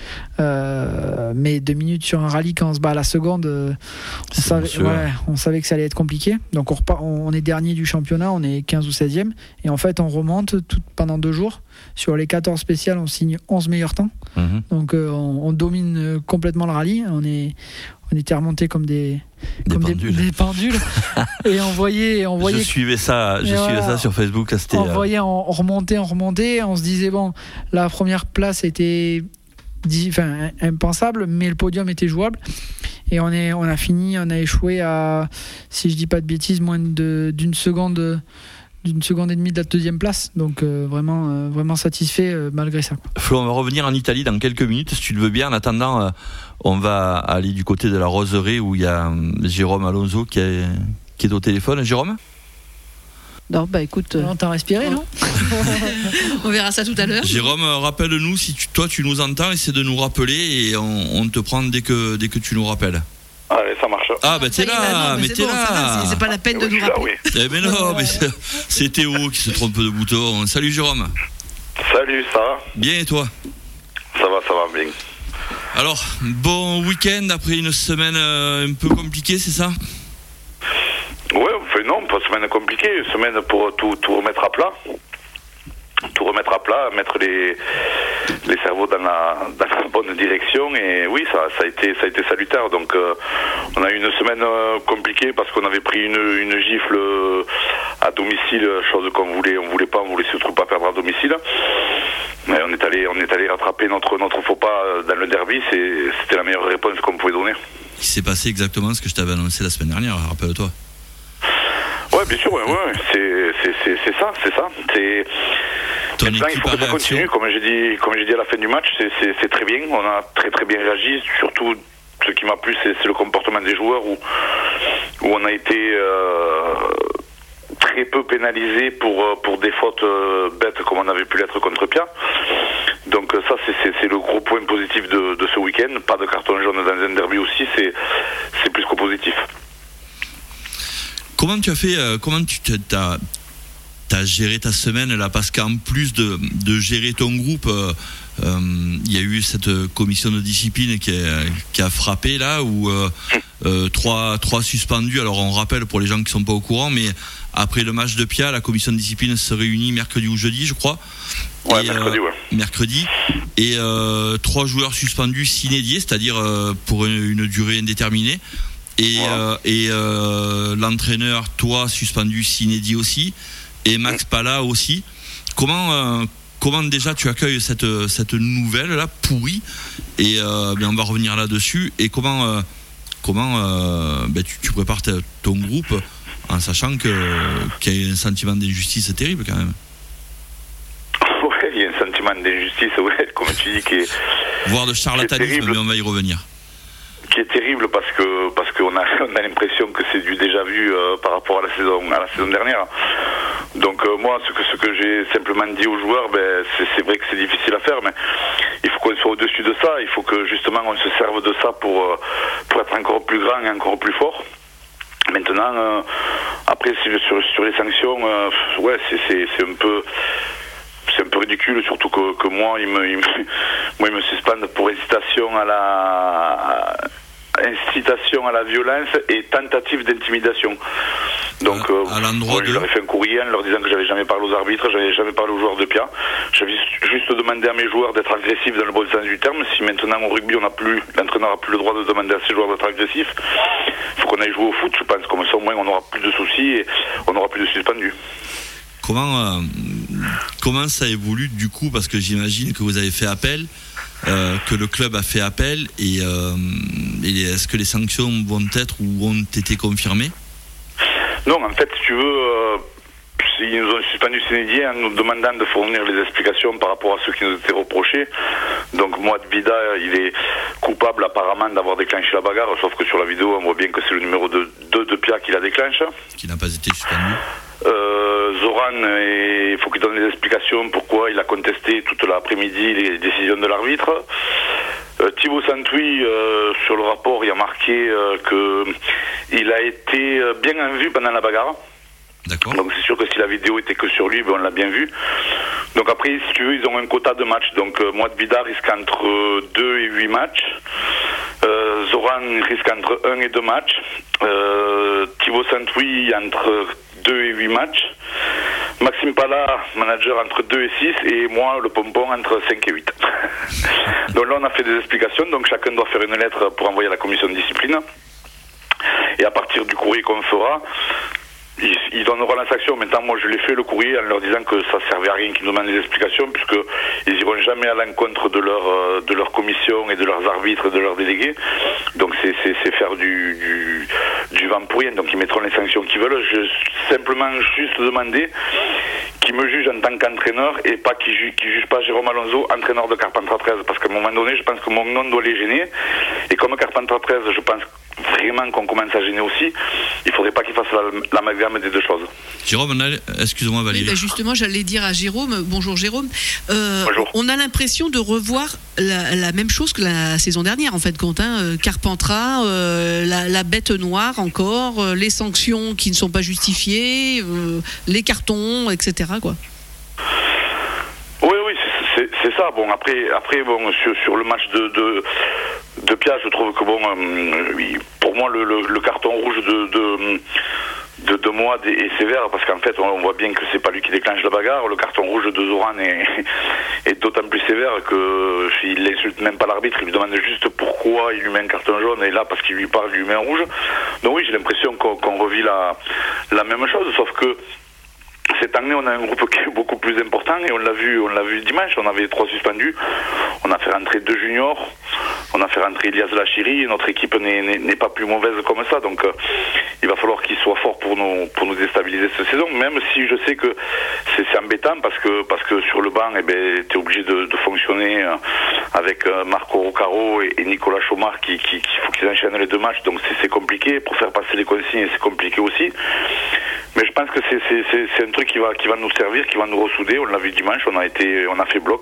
Euh, mais deux minutes sur un rallye quand on se bat à la seconde, euh, on, C'est savait, monstrueux. ouais, on savait que ça allait être compliqué. Donc on, repart, on est dernier du championnat, on est quinze ou seizième. Et en fait, on remonte tout, pendant deux jours. Sur les quatorze spéciales, on signe onze meilleurs temps. Mhm. Donc euh, on, on domine euh, complètement le rallye. On, est, on était remontés comme des, Des comme pendules. des pendules. Et on voyait, on voyait Je suivais ça, je Mais suivais voilà. ça sur Facebook. Là, c'était. on euh, voyait, on, on remontait, on remontait, on se disait bon, la première place était dit- enfin, impensable, mais le podium était jouable. Et on, est, on a fini, on a échoué à, si je dis pas de bêtises, moins de, d'une seconde, d'une seconde et demie de la deuxième place. Donc euh, vraiment, euh, vraiment satisfait euh, malgré ça. Flo, on va revenir en Italie dans quelques minutes, si tu le veux bien. En attendant, euh, on va aller du côté de la Roseraie où il y a euh, Jérôme Alonso qui est, qui est au téléphone. Jérôme ? Non, bah écoute. euh, On t'a respiré, non? On verra ça tout à l'heure. Jérôme, euh, rappelle-nous si tu, toi tu nous entends, essaie de nous rappeler et on, on te prend dès que, dès que tu nous rappelles. Allez, ça marche. Ah, bah Ça t'es y est, bah là, non, mais c'est t'es bon, ça va, là. c'est- c'est pas la peine de Oui, nous je suis là, rappeler. oui. Eh ben non, mais c'est, c'est Théo qui se trompe de bouton. Salut Jérôme. Salut, ça va? Bien et toi? Ça va, ça va bien. Alors, bon week-end après une semaine euh, un peu compliquée, c'est ça? Ouais, enfin non, pas semaine compliquée, semaine pour tout, tout remettre à plat. Tout remettre à plat, mettre les, les cerveaux dans la, dans la bonne direction. Et oui, ça, ça, a, été, ça a été salutaire. Donc, euh, on a eu une semaine euh, compliquée parce qu'on avait pris une, une gifle euh, à domicile, chose qu'on voulait, on voulait pas, on voulait surtout pas perdre à domicile. Mais on est allé, on est allé rattraper notre, notre faux pas dans le derby. C'est, c'était la meilleure réponse qu'on pouvait donner. Il s'est passé exactement ce que je t'avais annoncé la semaine dernière, rappelle-toi. Ouais, bien sûr, ouais, ouais, c'est, c'est, c'est, c'est ça, c'est ça. C'est... Ton Maintenant, il équipe faut à que ça réaction. continue, comme j'ai dit, comme j'ai dit à la fin du match, c'est, c'est, c'est très bien. On a très très bien réagi. Surtout, ce qui m'a plu, c'est, c'est le comportement des joueurs où, où on a été euh, très peu pénalisé pour pour des fautes euh, bêtes comme on avait pu l'être contre Pia. Donc ça, c'est, c'est, c'est le gros point positif de, de ce week-end. Pas de carton jaune dans un derby aussi, c'est c'est plus qu'au positif. Comment tu as fait, euh, comment tu t'as, t'as géré ta semaine là? Parce qu'en plus de, de gérer ton groupe, euh, euh, il y a eu cette commission de discipline qui, est, qui a frappé là, où euh, euh, trois, trois suspendus. Alors on rappelle pour les gens qui sont pas au courant, mais après le match de Pia, la commission de discipline se réunit mercredi ou jeudi, je crois. Ouais, Et, mercredi, euh, ouais. mercredi. Et euh, trois joueurs suspendus s'inédiés, c'est-à-dire euh, pour une, une durée indéterminée. Et, Voilà. euh, et euh, l'entraîneur, toi, suspendu s'inédit aussi, et Max Pala aussi. Comment, euh, comment déjà tu accueilles cette, cette nouvelle-là, pourrie? Et euh, bien, on va revenir là-dessus. Et comment, euh, comment euh, ben, tu, tu prépares ta- ton groupe en sachant que, qu'il y a un sentiment d'injustice terrible quand même. Ouais, il y a un sentiment d'injustice, ouais, comme tu dis, qui est... Voire de charlatanisme, terrible. mais on va y revenir. qui est terrible parce que parce qu'on a on a l'impression que c'est du déjà vu euh, par rapport à la saison à la saison dernière. Donc euh, moi ce que ce que j'ai simplement dit aux joueurs, ben c'est c'est vrai que c'est difficile à faire, mais il faut faut qu'on soit au-dessus de ça. Il faut que justement on se serve de ça pour, euh, pour être encore plus grand et encore plus fort. Maintenant, euh, après sur, sur les sanctions, euh, ouais, c'est, c'est, c'est un peu... C'est un peu ridicule, surtout que, que moi, ils me, ils me, moi, ils me suspendent pour incitation à la, incitation à la violence et tentative d'intimidation. Donc, euh, à l'endroit moi, je leur ai fait un courrier en leur disant que j'avais jamais parlé aux arbitres, j'avais jamais parlé aux joueurs de P I A. J'avais juste demandé à mes joueurs d'être agressifs dans le bon sens du terme. Si maintenant au rugby, on n'a plus, l'entraîneur n'a plus le droit de demander à ses joueurs d'être agressifs, il faut qu'on aille jouer au foot, je pense. Comme ça, au moins, on n'aura plus de soucis et on n'aura plus de suspendus. Comment, euh, comment ça évolue du coup, parce que j'imagine que vous avez fait appel, euh, que le club a fait appel, et, euh, et est-ce que les sanctions vont être ou ont été confirmées ? Non, en fait, si tu veux, euh, ils nous ont suspendu sine die en nous demandant de fournir les explications par rapport à ce qui nous était reproché. Donc Moad Vida, il est coupable apparemment d'avoir déclenché la bagarre, sauf que sur la vidéo, on voit bien que c'est le numéro deux de P I A qui la déclenche. Qui n'a pas été suspendu. Euh, Zoran, il faut qu'il donne les explications pourquoi il a contesté toute l'après-midi les décisions de l'arbitre. Euh, Thibaut Santoui, euh, sur le rapport, il y a marqué euh, qu'il a été bien en vue pendant la bagarre. D'accord. Donc c'est sûr que si la vidéo était que sur lui, ben on l'a bien vu. Donc après, si tu veux, ils ont un quota de matchs. Donc euh, Moad Vida risque entre deux et huit matchs. Euh, Zoran risque entre un et deux matchs. Euh, Thibaut Santoui entre deux et huit matchs. Maxime Pala, manager, entre deux et six. Et moi, le pompon, entre cinq et huit. Donc là, on a fait des explications. Donc chacun doit faire une lettre pour envoyer à la commission de discipline. Et à partir du courrier qu'on fera, Ils, ils donneront la sanction. Maintenant, moi, je l'ai fait le courrier en leur disant que ça servait à rien qu'ils nous demandent des explications, puisque ils iront jamais à l'encontre de leur euh, de leur commission et de leurs arbitres et de leurs délégués. Donc c'est c'est, c'est faire du, du du vent pour rien. Donc ils mettront les sanctions qu'ils veulent. Je simplement juste demander qu'ils me jugent en tant qu'entraîneur et pas qu'ils jugent, qu'ils jugent pas Jérôme Alonso, entraîneur de Carpentras treize, parce qu'à un moment donné, je pense que mon nom doit les gêner. Et comme Carpentras treize, je pense vraiment qu'on commence à gêner aussi, il faudrait pas qu'il fasse l'amalgame des deux choses. Jérôme, on a... excuse-moi Valérie. Oui, bah justement, j'allais dire à Jérôme, bonjour Jérôme, euh, bonjour. On a l'impression de revoir la, la même chose que la saison dernière, en fait, Quentin. Euh, Carpentras, euh, la, la bête noire encore, euh, les sanctions qui ne sont pas justifiées, euh, les cartons, et cetera, quoi. Oui, oui, c'est, c'est, c'est ça. Bon, après, après bon, sur, sur le match de, de, de P I A, je trouve que, bon, euh, pour moi, le, le, le carton rouge de, de, de, de Moad est, est sévère, parce qu'en fait, on voit bien que c'est pas lui qui déclenche la bagarre. Le carton rouge de Zoran est, est d'autant plus sévère qu'il n'insulte même pas l'arbitre, il lui demande juste pourquoi il lui met un carton jaune, et là, parce qu'il lui parle, il lui met un rouge. Donc oui, j'ai l'impression qu'on, qu'on revit la, la même chose, sauf que cette année, on a un groupe qui est beaucoup plus important, et on l'a vu, on l'a vu dimanche. On avait trois suspendus. On a fait rentrer deux juniors. On a fait rentrer Elias Lachiri. Notre équipe n'est, n'est, n'est pas plus mauvaise comme ça. Donc, euh, il va falloir qu'il soit fort pour nous, pour nous déstabiliser cette saison. Même si je sais que c'est, c'est embêtant, parce que, parce que sur le banc, eh ben, t'es obligé de, de fonctionner avec Marco Roccaro et, et Nicolas Chaumard, qui, qui, qui faut qu'ils enchaînent les deux matchs. Donc, c'est, c'est compliqué. Pour faire passer les consignes, c'est compliqué aussi. Mais je pense que c'est, c'est, c'est, c'est un truc qui va, qui va nous servir, qui va nous ressouder. On l'a vu dimanche, on a été, on a fait bloc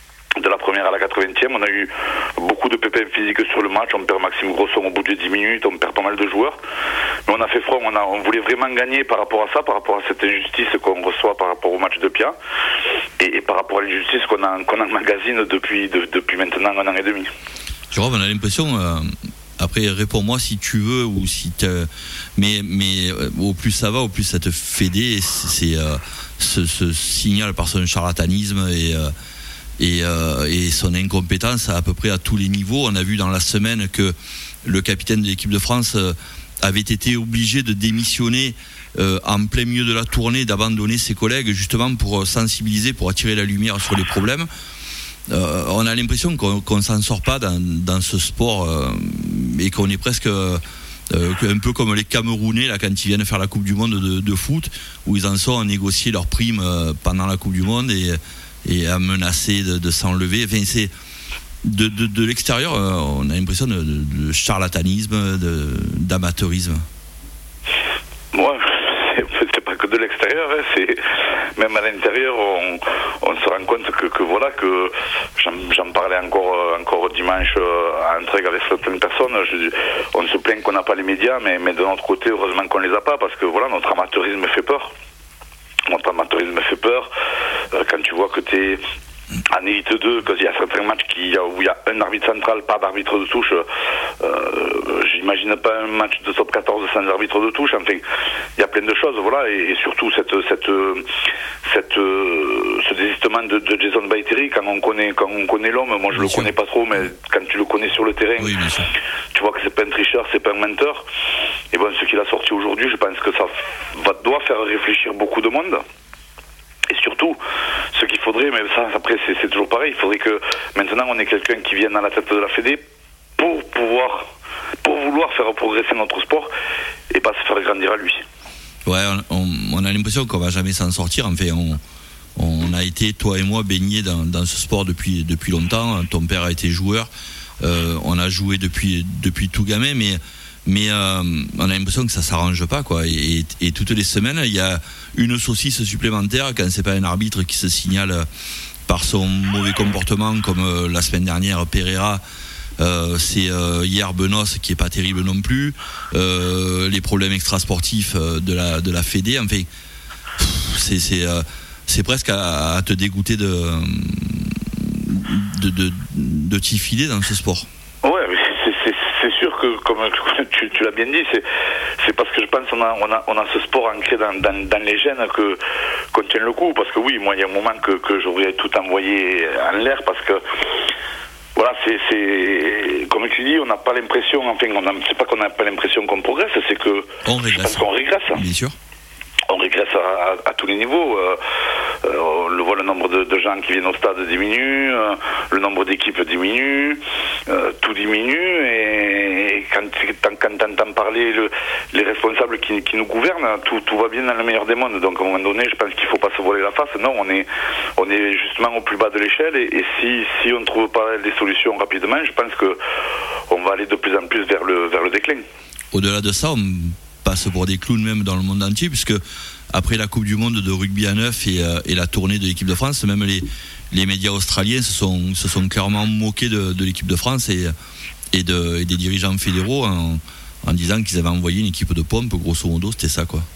de la première à la quatre-vingtième. On a eu beaucoup de pépins physiques sur le match. On perd Maxime Grosson au bout de dix minutes, on perd pas mal de joueurs. Mais on a fait front, on, a, on voulait vraiment gagner par rapport à ça, par rapport à cette injustice qu'on reçoit par rapport au match de P I A, et, et par rapport à l'injustice qu'on, a, qu'on emmagasine depuis, de, depuis maintenant un an et demi. Jérôme, on a l'impression... Euh... Après, réponds-moi si tu veux, ou si mais mais au plus ça va, au plus ça te fait des. C'est euh, ce, ce signal par son charlatanisme et euh, et, euh, et son incompétence à, à peu près à tous les niveaux. On a vu dans la semaine que le capitaine de l'équipe de France euh, avait été obligé de démissionner euh, en plein milieu de la tournée, d'abandonner ses collègues justement pour sensibiliser, pour attirer la lumière sur les problèmes. Euh, on a l'impression qu'on, qu'on s'en sort pas dans, dans ce sport euh, et qu'on est presque euh, un peu comme les Camerounais là, quand ils viennent faire la Coupe du Monde de, de foot, où ils en sont à négocier leurs primes euh, pendant la Coupe du Monde et, et à menacer de, de s'enlever. Enfin, c'est de, de, de l'extérieur, euh, on a l'impression de, de, de charlatanisme, de, d'amateurisme. Moi, c'est, c'est pas que de l'extérieur, hein, c'est même à l'intérieur, on, on se rend rends compte que, que voilà, que j'en, j'en parlais encore, encore dimanche à Entraigues avec certaines personnes. Je, on se plaint qu'on n'a pas les médias, mais, mais de notre côté, heureusement qu'on les a pas, parce que voilà, notre amateurisme fait peur. Notre amateurisme fait peur. Euh, quand tu vois que tu es en élite deux, qu'il y a certains matchs qui, où il y a un arbitre central, pas d'arbitre de touche, euh, j'imagine pas un match de top quatorze sans arbitre de touche. Enfin, il y a plein de choses, voilà, et, et surtout cette, cette, cette, ce désistement de, de Jason Baïteri, quand on connaît, quand on connaît l'homme, moi je bien le sûr. connais pas trop, mais quand tu le connais sur le terrain, oui, tu vois que c'est pas un tricheur, c'est pas un menteur. Et bon, ce qu'il a sorti aujourd'hui, je pense que ça va, doit faire réfléchir beaucoup de monde. Et surtout, ce qu'il faudrait, mais ça après c'est, c'est toujours pareil, il faudrait que maintenant on ait quelqu'un qui vienne à la tête de la Fédé pour pouvoir, pour vouloir faire progresser notre sport et pas se faire grandir à lui. Ouais, on, on a l'impression qu'on va jamais s'en sortir. En fait, on, on a été, toi et moi, baignés dans, dans ce sport depuis, depuis longtemps. Ton père a été joueur, euh, on a joué depuis, depuis tout gamin, mais mais euh, on a l'impression que ça s'arrange pas, quoi. Et, et toutes les semaines, il y a une saucisse supplémentaire quand c'est pas un arbitre qui se signale par son mauvais comportement, comme euh, la semaine dernière Pereira. Euh, c'est euh, hier Benos qui est pas terrible non plus. Euh, les problèmes extrasportifs de la de la Fédé. Enfin, c'est c'est euh, c'est presque à, à te dégoûter de de de, de t'y filer dans ce sport. Ouais, mais c'est, c'est, c'est sûr que, comme tu, tu l'as bien dit, c'est, c'est parce que je pense qu'on a, on a, on a ce sport ancré dans, dans, dans les gènes que, qu'on tient le coup. Parce que oui, moi, il y a un moment que, que j'aurais tout envoyé en l'air parce que, voilà, c'est, c'est, comme tu dis, on n'a pas l'impression, enfin, on a, c'est pas qu'on n'a pas l'impression qu'on progresse, c'est que, on régresse. Je pense qu'on régresse. Bien sûr. On régresse à, à, à tous les niveaux. Euh, euh, on le voit, le nombre de, de gens qui viennent au stade diminue, euh, le nombre d'équipes diminue, euh, tout diminue. Et, et quand, quand tu entends parler le, les responsables qui, qui nous gouvernent, tout, tout va bien dans le meilleur des mondes. Donc à un moment donné, je pense qu'il ne faut pas se voiler la face. Non, on est, on est justement au plus bas de l'échelle. Et, et si, si on ne trouve pas des solutions rapidement, je pense qu'on va aller de plus en plus vers le, vers le déclin. Au-delà de ça, on passe pour des clowns même dans le monde entier, puisque après la Coupe du Monde de rugby à neuf et, euh, et la tournée de l'équipe de France, même les, les médias australiens se sont, se sont clairement moqués de, de l'équipe de France et, et, de, et des dirigeants fédéraux en, en disant qu'ils avaient envoyé une équipe de pompe, grosso modo, c'était ça, quoi.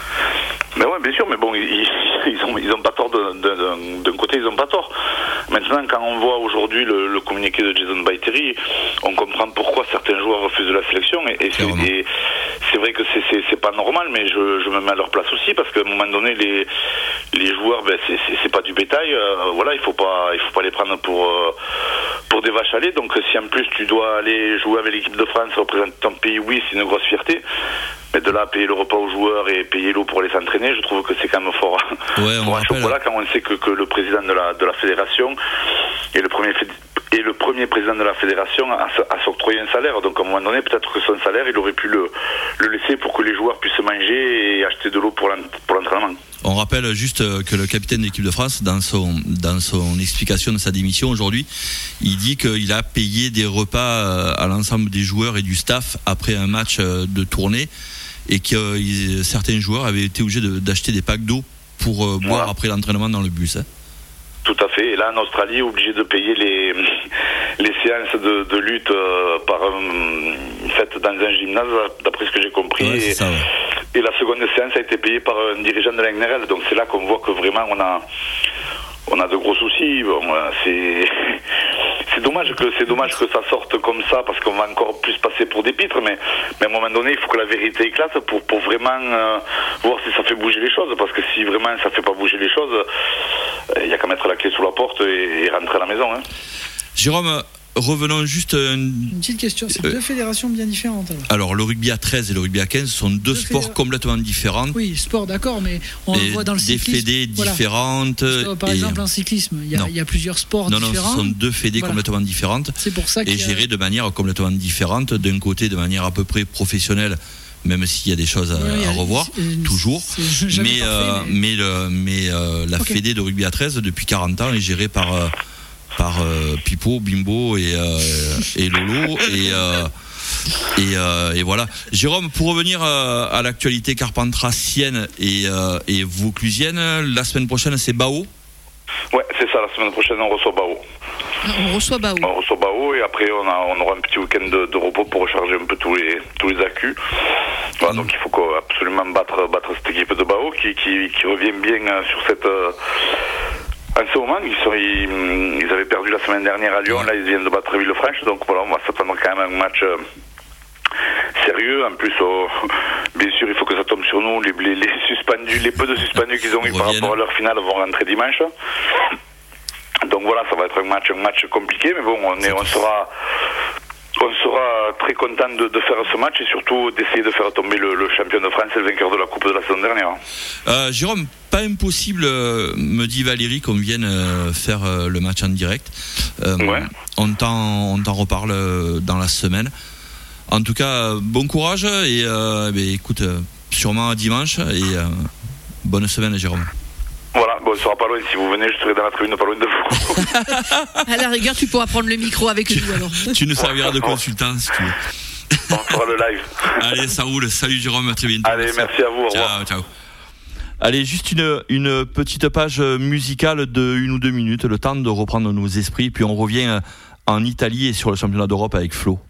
Mais ouais, bien sûr, mais bon, ils, ils ont, ils ont pas tort de, de, de, d'un côté, ils ont pas tort. Maintenant, quand on voit aujourd'hui le, le communiqué de Jason Baïteri, on comprend pourquoi certains joueurs refusent la sélection, et, et, c'est, et c'est vrai que c'est, c'est, c'est pas normal, mais je, je me mets à leur place aussi, parce qu'à un moment donné, les, les joueurs, ben, c'est, c'est, c'est pas du bétail, euh, voilà, il faut pas, il faut pas les prendre pour, euh, pour des vaches à lait. Donc si en plus tu dois aller jouer avec l'équipe de France, représenter ton pays, oui, c'est une grosse fierté. Mais de là à payer le repas aux joueurs et payer l'eau pour aller s'entraîner, je trouve que c'est quand même fort, ouais, fort un chocolat quand on sait que, que le président de la, de la fédération est le premier et le premier président de la fédération à, à s'octroyer un salaire. Donc à un moment donné, peut-être que son salaire, il aurait pu le, le laisser pour que les joueurs puissent manger et acheter de l'eau pour, pour l'entraînement. On rappelle juste que le capitaine de l'équipe de France, dans son, dans son explication de sa démission aujourd'hui, il dit qu'il a payé des repas à l'ensemble des joueurs et du staff après un match de tournée, et que euh, certains joueurs avaient été obligés de, d'acheter des packs d'eau pour euh, boire voilà. après l'entraînement dans le bus. Hein. Tout à fait. Et là, en Australie, obligé de payer les, les séances de, de lutte euh, par, euh, faites dans un gymnase, d'après ce que j'ai compris. Ouais, et, ça, ouais. et la seconde séance a été payée par un dirigeant de la N R L. Donc c'est là qu'on voit que vraiment on a, on a de gros soucis. Bon, c'est... C'est dommage que c'est dommage que ça sorte comme ça, parce qu'on va encore plus passer pour des pitres, mais, mais à un moment donné il faut que la vérité éclate pour, pour vraiment euh, voir si ça fait bouger les choses, parce que si vraiment ça fait pas bouger les choses, il euh, y a qu'à mettre la clé sous la porte et, et rentrer à la maison, hein. Jérôme, revenons juste euh, une petite question, c'est euh, deux fédérations bien différentes alors. alors le rugby à treize et le rugby à quinze sont deux, deux sports fédéra... complètement différents. Oui, sport d'accord, mais on et le voit dans le cyclisme. Des fédés voilà. différentes. Que, par et... exemple en cyclisme, il y, y a plusieurs sports non, différents. Non, non, ce sont deux fédés voilà. complètement différentes. C'est pour ça et gérées a... de manière complètement différente. D'un côté, de manière à peu près professionnelle, même s'il y a des choses à, oui, à revoir, c'est, toujours. C'est mais, euh, mais... mais, le, mais euh, la okay. fédé de rugby à treize, depuis quarante ans, est gérée par... Euh, par euh, Pipo, Bimbo et, euh, et Lolo et, euh, et, euh, et voilà. Jérôme, pour revenir euh, à l'actualité carpentracienne et, euh, et vauclusienne, la semaine prochaine c'est Bao. Ouais, c'est ça, la semaine prochaine on reçoit Bao. On reçoit Bao. On reçoit Bao et après on, a, on aura un petit week-end de, de repos pour recharger un peu tous les, tous les accus. Voilà, mmh. Donc il faut qu'on, absolument battre, battre cette équipe de Bao qui, qui, qui revient bien sur cette... Euh, en ce moment, ils, sont, ils, ils avaient perdu la semaine dernière à Lyon, là ils viennent de battre Villefranche, donc voilà, on va s'attendre quand même à un match... Euh, sérieux, en plus oh, bien sûr il faut que ça tombe sur nous, les, les, les suspendus, les peu de suspendus qu'ils ont eu par rapport à leur finale vont rentrer dimanche, donc voilà, ça va être un match, un match compliqué, mais bon, on, est, on sera on sera très content de, de faire ce match et surtout d'essayer de faire tomber le, le champion de France et le vainqueur de la Coupe de la saison dernière. euh, Jérôme, pas impossible, euh, me dit Valérie, qu'on vienne euh, faire euh, le match en direct. euh, ouais. on, t'en, on t'en reparle euh, dans la semaine. En tout cas, bon courage et euh, bah, écoute, euh, sûrement à dimanche et euh, bonne semaine, Jérôme. Voilà, bon, on sera pas loin. Si vous venez, je serai dans la tribune, pas loin de vous. À la rigueur, tu pourras prendre le micro avec nous alors. Tu nous serviras de consultant si tu veux. On fera le live. Allez, ça roule. Salut Jérôme, à très bientôt. Allez, merci, merci à vous. Au revoir. Ciao, ciao. Allez, juste une, une petite page musicale de une ou deux minutes, le temps de reprendre nos esprits, puis on revient en Italie et sur le championnat d'Europe avec Flo.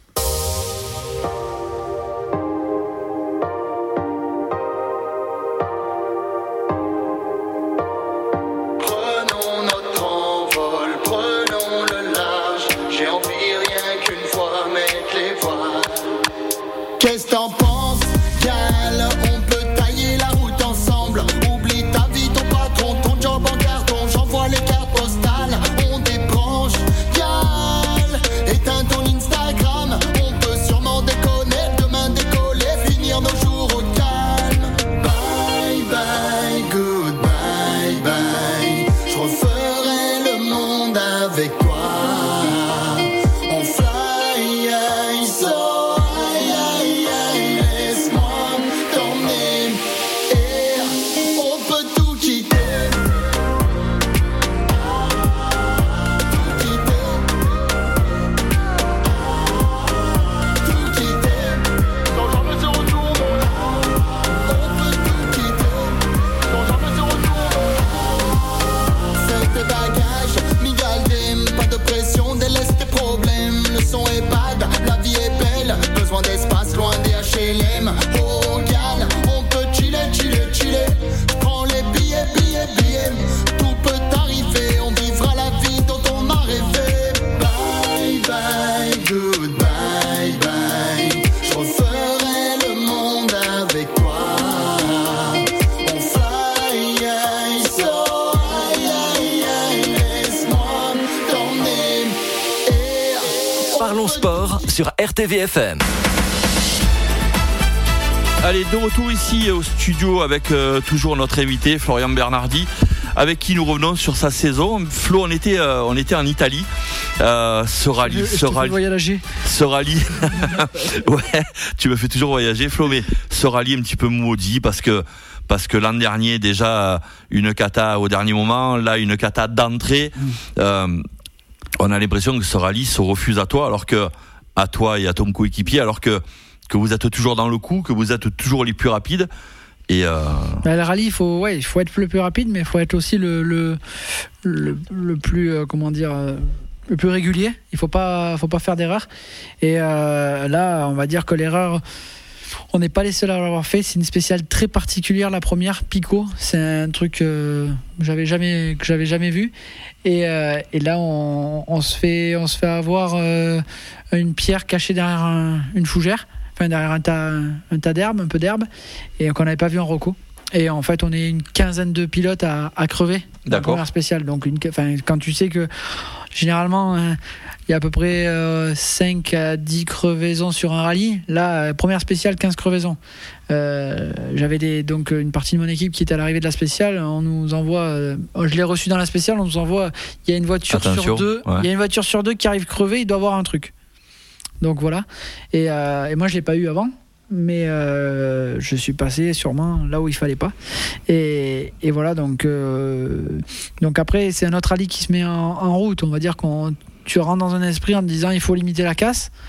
Sur R T V F M. Allez, de retour ici au studio avec euh, toujours notre invité Florian Bernardi, avec qui nous revenons sur sa saison. Flo, on était, euh, on était en Italie. Euh, ce rallye, je, ce je rallye, voyager. ce rallye. Ouais, tu me fais toujours voyager, Flo, mais ce rallye un petit peu maudit parce que parce que l'an dernier déjà une cata au dernier moment, là une cata d'entrée. Mm. Euh, on a l'impression que ce rallye se refuse à toi, alors que à toi et à ton coéquipier, alors que, que vous êtes toujours dans le coup, que vous êtes toujours les plus rapides. Et euh... bah, le rallye, il faut, ouais, il faut être le plus rapide, mais il faut être aussi le, le, le, le plus, euh, comment dire, euh, le plus régulier. Il ne faut pas, faut pas faire d'erreur. Et euh, là, on va dire que l'erreur, on n'est pas les seuls à l'avoir fait. C'est une spéciale très particulière, la première, Pico. C'est un truc euh, que j'avais jamais, que j'avais jamais vu. Et, euh, et là, on, on, se fait, on se fait avoir euh, une pierre cachée derrière un, une fougère, enfin derrière un tas, un tas d'herbe, un peu d'herbe, et qu'on n'avait pas vu en reco. Et en fait, on est une quinzaine de pilotes à, à crever. D'accord. La première spéciale. Donc, une, enfin, quand tu sais que généralement, il euh, y a à peu près euh, cinq à dix crevaisons sur un rallye. Là, euh, première spéciale, quinze crevaisons. Euh, j'avais des, donc une partie de mon équipe qui était à l'arrivée de la spéciale. On nous envoie, euh, je l'ai reçu dans la spéciale, on nous envoie, il y a une voiture Attention, sur deux, il ouais. y a une voiture sur deux qui arrive crevée, il doit avoir un truc. Donc voilà. Et, euh, et moi, je l'ai pas eu avant. Mais euh, je suis passé sûrement là où il fallait pas, et, et voilà, donc euh, donc après c'est un autre rallye qui se met en, en route. On va dire qu'on tu rentres dans un esprit en te disant il faut limiter la casse,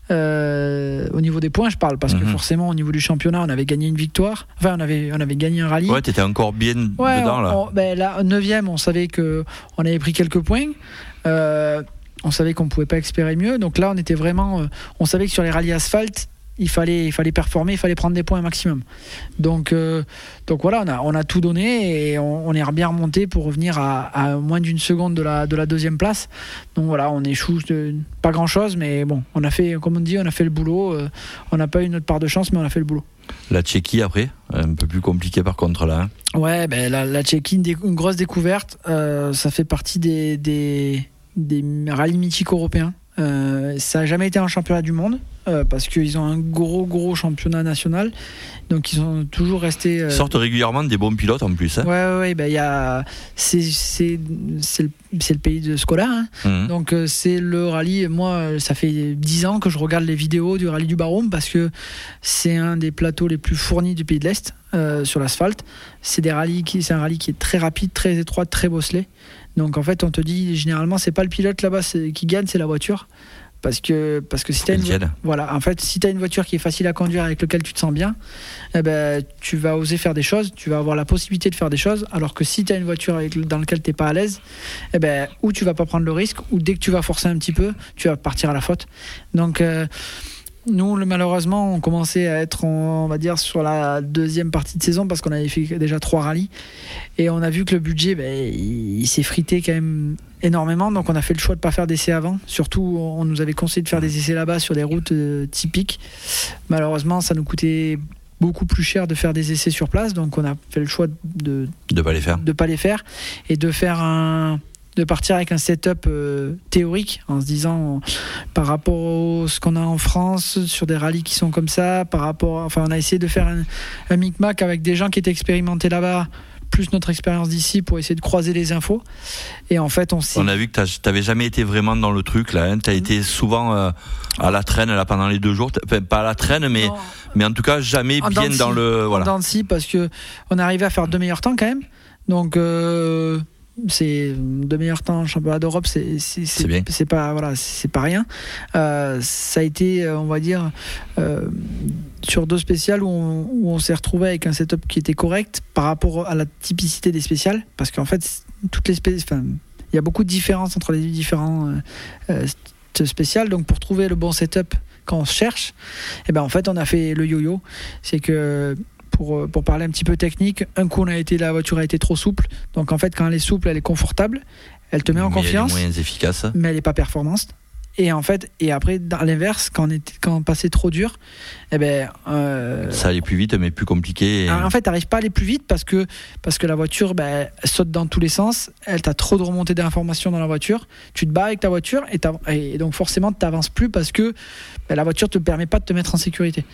Euh, au niveau des points, je parle, parce mm-hmm. que forcément, au niveau du championnat, on avait gagné une victoire. Enfin, on avait, on avait gagné un rallye. Ouais, t'étais encore bien ouais, dedans, là. On, ben, là, neuvième, on savait qu'on avait pris quelques points. Euh, on savait qu'on ne pouvait pas espérer mieux. Donc là, on était vraiment. Euh, on savait que sur les rallyes asphalte, il fallait, il fallait performer, il fallait prendre des points maximum. Donc, euh, donc voilà, on a, on a tout donné et on, on est bien remonté pour revenir à, à moins d'une seconde de la, de la deuxième place. Donc voilà, on échoue de, pas grand chose, mais bon, on a fait, comme on dit, on a fait le boulot. Euh, on n'a pas eu notre part de chance, mais on a fait le boulot. La Tchéquie après, un peu plus compliqué par contre là. Hein. Ouais, ben la, la Tchéquie, une, dé, une grosse découverte. Euh, ça fait partie des, des, des rallyes mythiques européens. Euh, ça n'a jamais été un championnat du monde euh, parce qu'ils ont un gros gros championnat national, donc ils ont toujours resté. Euh... Ils sortent régulièrement des bons pilotes en plus. Hein. Ouais ouais, ouais ben, y a... c'est, c'est, c'est, le, c'est le pays de Scola, hein. Mmh. Donc euh, c'est le rallye. Moi, ça fait dix ans que je regarde les vidéos du rallye du Baroum parce que c'est un des plateaux les plus fournis du pays de l'Est euh, sur l'asphalte. C'est des rallyes qui, c'est un rallye qui est très rapide, très étroit, très bosselé. Donc en fait, on te dit généralement, c'est pas le pilote là-bas c'est, qui gagne, c'est la voiture. Parce que, parce que si tu as une, voilà, en fait, si tu as une voiture qui est facile à conduire, avec laquelle tu te sens bien, eh ben, tu vas oser faire des choses, tu vas avoir la possibilité de faire des choses. Alors que si tu as une voiture avec, dans laquelle tu n'es pas à l'aise, eh ben, ou tu vas pas prendre le risque, ou dès que tu vas forcer un petit peu, tu vas partir à la faute. Donc. Euh, Nous, malheureusement, on commençait à être, on va dire, sur la deuxième partie de saison parce qu'on avait fait déjà trois rallyes et on a vu que le budget, ben, il, il s'est frité quand même énormément. Donc, on a fait le choix de ne pas faire d'essais avant. Surtout, on nous avait conseillé de faire des essais là-bas sur des routes euh, typiques. Malheureusement, ça nous coûtait beaucoup plus cher de faire des essais sur place. Donc, on a fait le choix de de pas les faire, de pas les faire et de faire un de partir avec un setup euh, théorique en se disant euh, par rapport à ce qu'on a en France sur des rallyes qui sont comme ça, par rapport à, enfin on a essayé de faire un, un micmac avec des gens qui étaient expérimentés là-bas plus notre expérience d'ici pour essayer de croiser les infos et en fait on s'est... On a vu que tu n'avais jamais été vraiment dans le truc là, hein. Tu as mmh. été souvent euh, à la traîne là pendant les deux jours, enfin, pas à la traîne mais, mais en tout cas jamais en bien dans le... Voilà. En dents de scie parce qu'on est arrivé à faire deux meilleurs temps quand même, donc... Euh, c'est de meilleurs temps en championnat d'Europe, c'est c'est, c'est, c'est, c'est pas voilà, c'est pas rien. Euh, ça a été, on va dire, euh, sur deux spéciales où on, où on s'est retrouvé avec un setup qui était correct par rapport à la typicité des spéciales, parce qu'en fait toutes les spéciales, enfin, il y a beaucoup de différences entre les différents euh, spéciales. Donc pour trouver le bon setup quand on se cherche, et ben en fait on a fait le yo-yo, c'est que Pour, pour parler un petit peu technique, un coup on a été, la voiture a été trop souple, donc en fait quand elle est souple elle est confortable, elle te met en mais confiance, elle est moyens efficaces, mais elle n'est pas performante. Et en fait, et après dans l'inverse, quand on était, quand on passait trop dur, eh ben euh, ça allait plus vite mais plus compliqué. Et... En fait, t'arrives pas à aller plus vite parce que parce que la voiture, ben, elle saute dans tous les sens. Elle t'a trop de remontées d'informations dans la voiture. Tu te bats avec ta voiture et, et donc forcément t'avances plus parce que ben, la voiture te permet pas de te mettre en sécurité.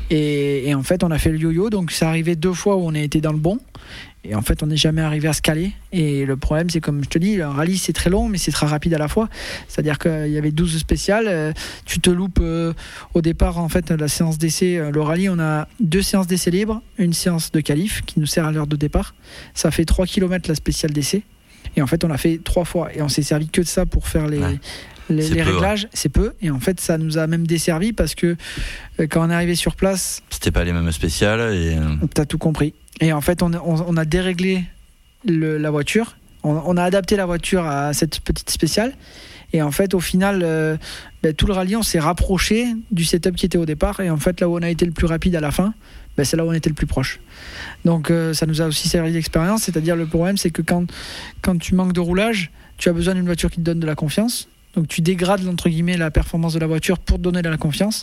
Et, et en fait, on a fait le yo-yo, donc c'est arrivé deux fois où on a été dans le bon. Et en fait, on n'est jamais arrivé à se caler. Et le problème, c'est comme je te dis, le rallye, c'est très long, mais c'est très rapide à la fois. C'est-à-dire qu'il y avait douze spéciales. Euh, tu te loupes euh, au départ, en fait, la séance d'essai. Euh, le rallye, on a deux séances d'essai libres, une séance de qualif qui nous sert à l'heure de départ. Ça fait trois kilomètres la spéciale d'essai. Et en fait, on l'a fait trois fois. Et on s'est servi que de ça pour faire les... Ouais. Les, les peu, réglages, ouais. C'est peu, et en fait ça nous a même desservi parce que euh, quand on est arrivé sur place, c'était pas les mêmes spéciales et... T'as tout compris. Et en fait on, on, on a déréglé le, la voiture, on, on a adapté la voiture à cette petite spéciale, et en fait au final euh, ben, tout le rallye on s'est rapproché du setup qui était au départ, et en fait là où on a été le plus rapide à la fin, ben, c'est là où on était le plus proche. Donc euh, ça nous a aussi servi d'expérience, c'est-à-dire le problème c'est que quand, quand tu manques de roulage, tu as besoin d'une voiture qui te donne de la confiance. Donc tu dégrades entre guillemets la performance de la voiture pour te donner de la confiance.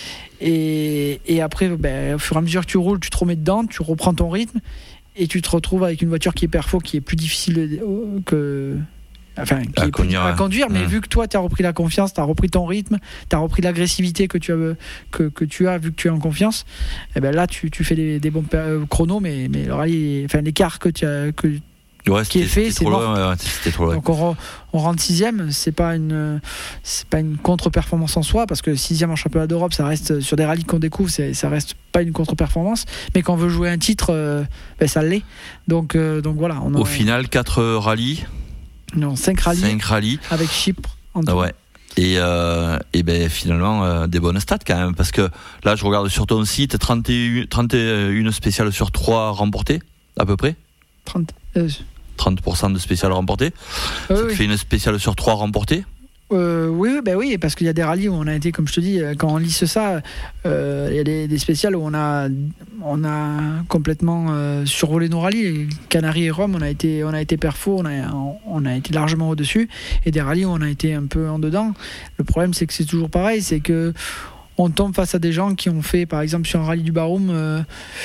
Et, et après, ben, au fur et à mesure que tu roules, tu te remets dedans, tu reprends ton rythme et tu te retrouves avec une voiture qui est perfo, qui est plus difficile que, enfin, qui à est conduire, plus à conduire. Mais mmh. vu que toi, tu as repris la confiance, tu as repris ton rythme, tu as repris l'agressivité que tu as, que, que tu as vu que tu es en confiance, et ben là, tu, tu fais des, des bons chronos, mais, mais le rallye, enfin, l'écart que tu as que Ouais, qui est fait, c'est mort. Loin, ouais, c'était trop loin. Donc on, on rentre sixième, c'est pas une, c'est pas une contre-performance en soi, parce que sixième en championnat d'Europe, ça reste sur des rallyes qu'on découvre, c'est, ça reste pas une contre-performance, mais quand on veut jouer un titre, euh, ben ça l'est. Donc, euh, donc voilà. On a, Au final, quatre rallyes. Non, cinq rallyes. cinq rallyes. Avec Chypre. En ah ouais. Et, euh, et ben finalement euh, des bonnes stats quand même, parce que là je regarde sur ton site trente et un, trente et un spéciales sur trois remportées à peu près. trente, euh, trente pour cent de spéciales remportées. euh, Ça te oui. fait une spéciale sur trois remportées. Euh, oui, oui, bah oui, parce qu'il y a des rallyes où on a été, comme je te dis, euh, quand on lisse ça, euh, il y a des, des spéciales où on a, on a complètement euh, survolé nos rallyes. Canaries et Rome, on a été, on a été perfo, on a, on a été largement au-dessus, et des rallyes où on a été un peu en dedans. Le problème, c'est que c'est toujours pareil, c'est que on tombe face à des gens qui ont fait, par exemple, sur un rallye du Baroum, euh,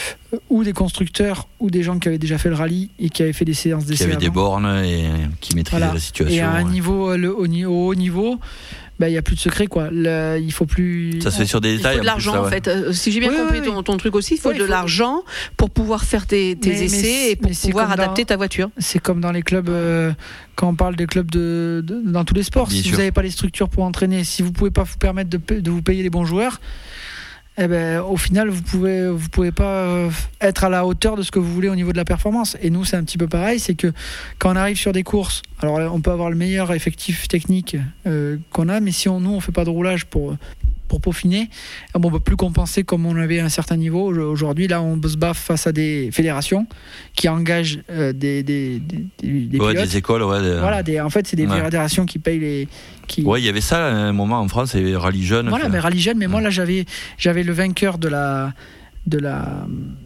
ou des constructeurs, ou des gens qui avaient déjà fait le rallye et qui avaient fait des séances d'essai. Qui avaient des avant. bornes et qui maîtrisaient Voilà. la situation. Et à un ouais. niveau, le, au, ni- au haut niveau, bah, il n'y a plus de secret, quoi. Le- il faut plus. Ça se fait sur des Il détails. faut de en plus, l'argent là, en ouais. fait. Euh, Si j'ai bien Oui, compris oui, ton, oui. ton truc aussi, il faut Oui, il de faut- l'argent pour pouvoir faire tes, tes Mais- mais essais c'est- et pour mais c'est pouvoir comme dans- adapter ta voiture. C'est comme dans les clubs, euh, quand on parle des clubs de, de- dans tous les sports. Bien si sûr. vous n'avez pas les structures pour entraîner, si vous pouvez pas vous permettre de, pa- de vous payer les bons joueurs, eh ben, au final, vous pouvez, vous pouvez pas euh, être à la hauteur de ce que vous voulez au niveau de la performance. Et nous, c'est un petit peu pareil, c'est que quand on arrive sur des courses, alors on peut avoir le meilleur effectif technique euh, qu'on a, mais si on, nous, on fait pas de roulage pour pour peaufiner, bon, on peut plus compenser comme on avait à un certain niveau. Aujourd'hui, là, on se bat face à des fédérations qui engagent euh, des, des, des, des Ouais, pilotes. des écoles, ouais. des- Voilà, des, en fait, c'est des Ouais. fédérations qui payent les. Qui... Ouais, il y avait ça à un moment en France, il y avait Rallye Jeune. Voilà, qui- mais rallye jeune. Mais moi, Ouais. là, j'avais, j'avais le vainqueur de la, de la,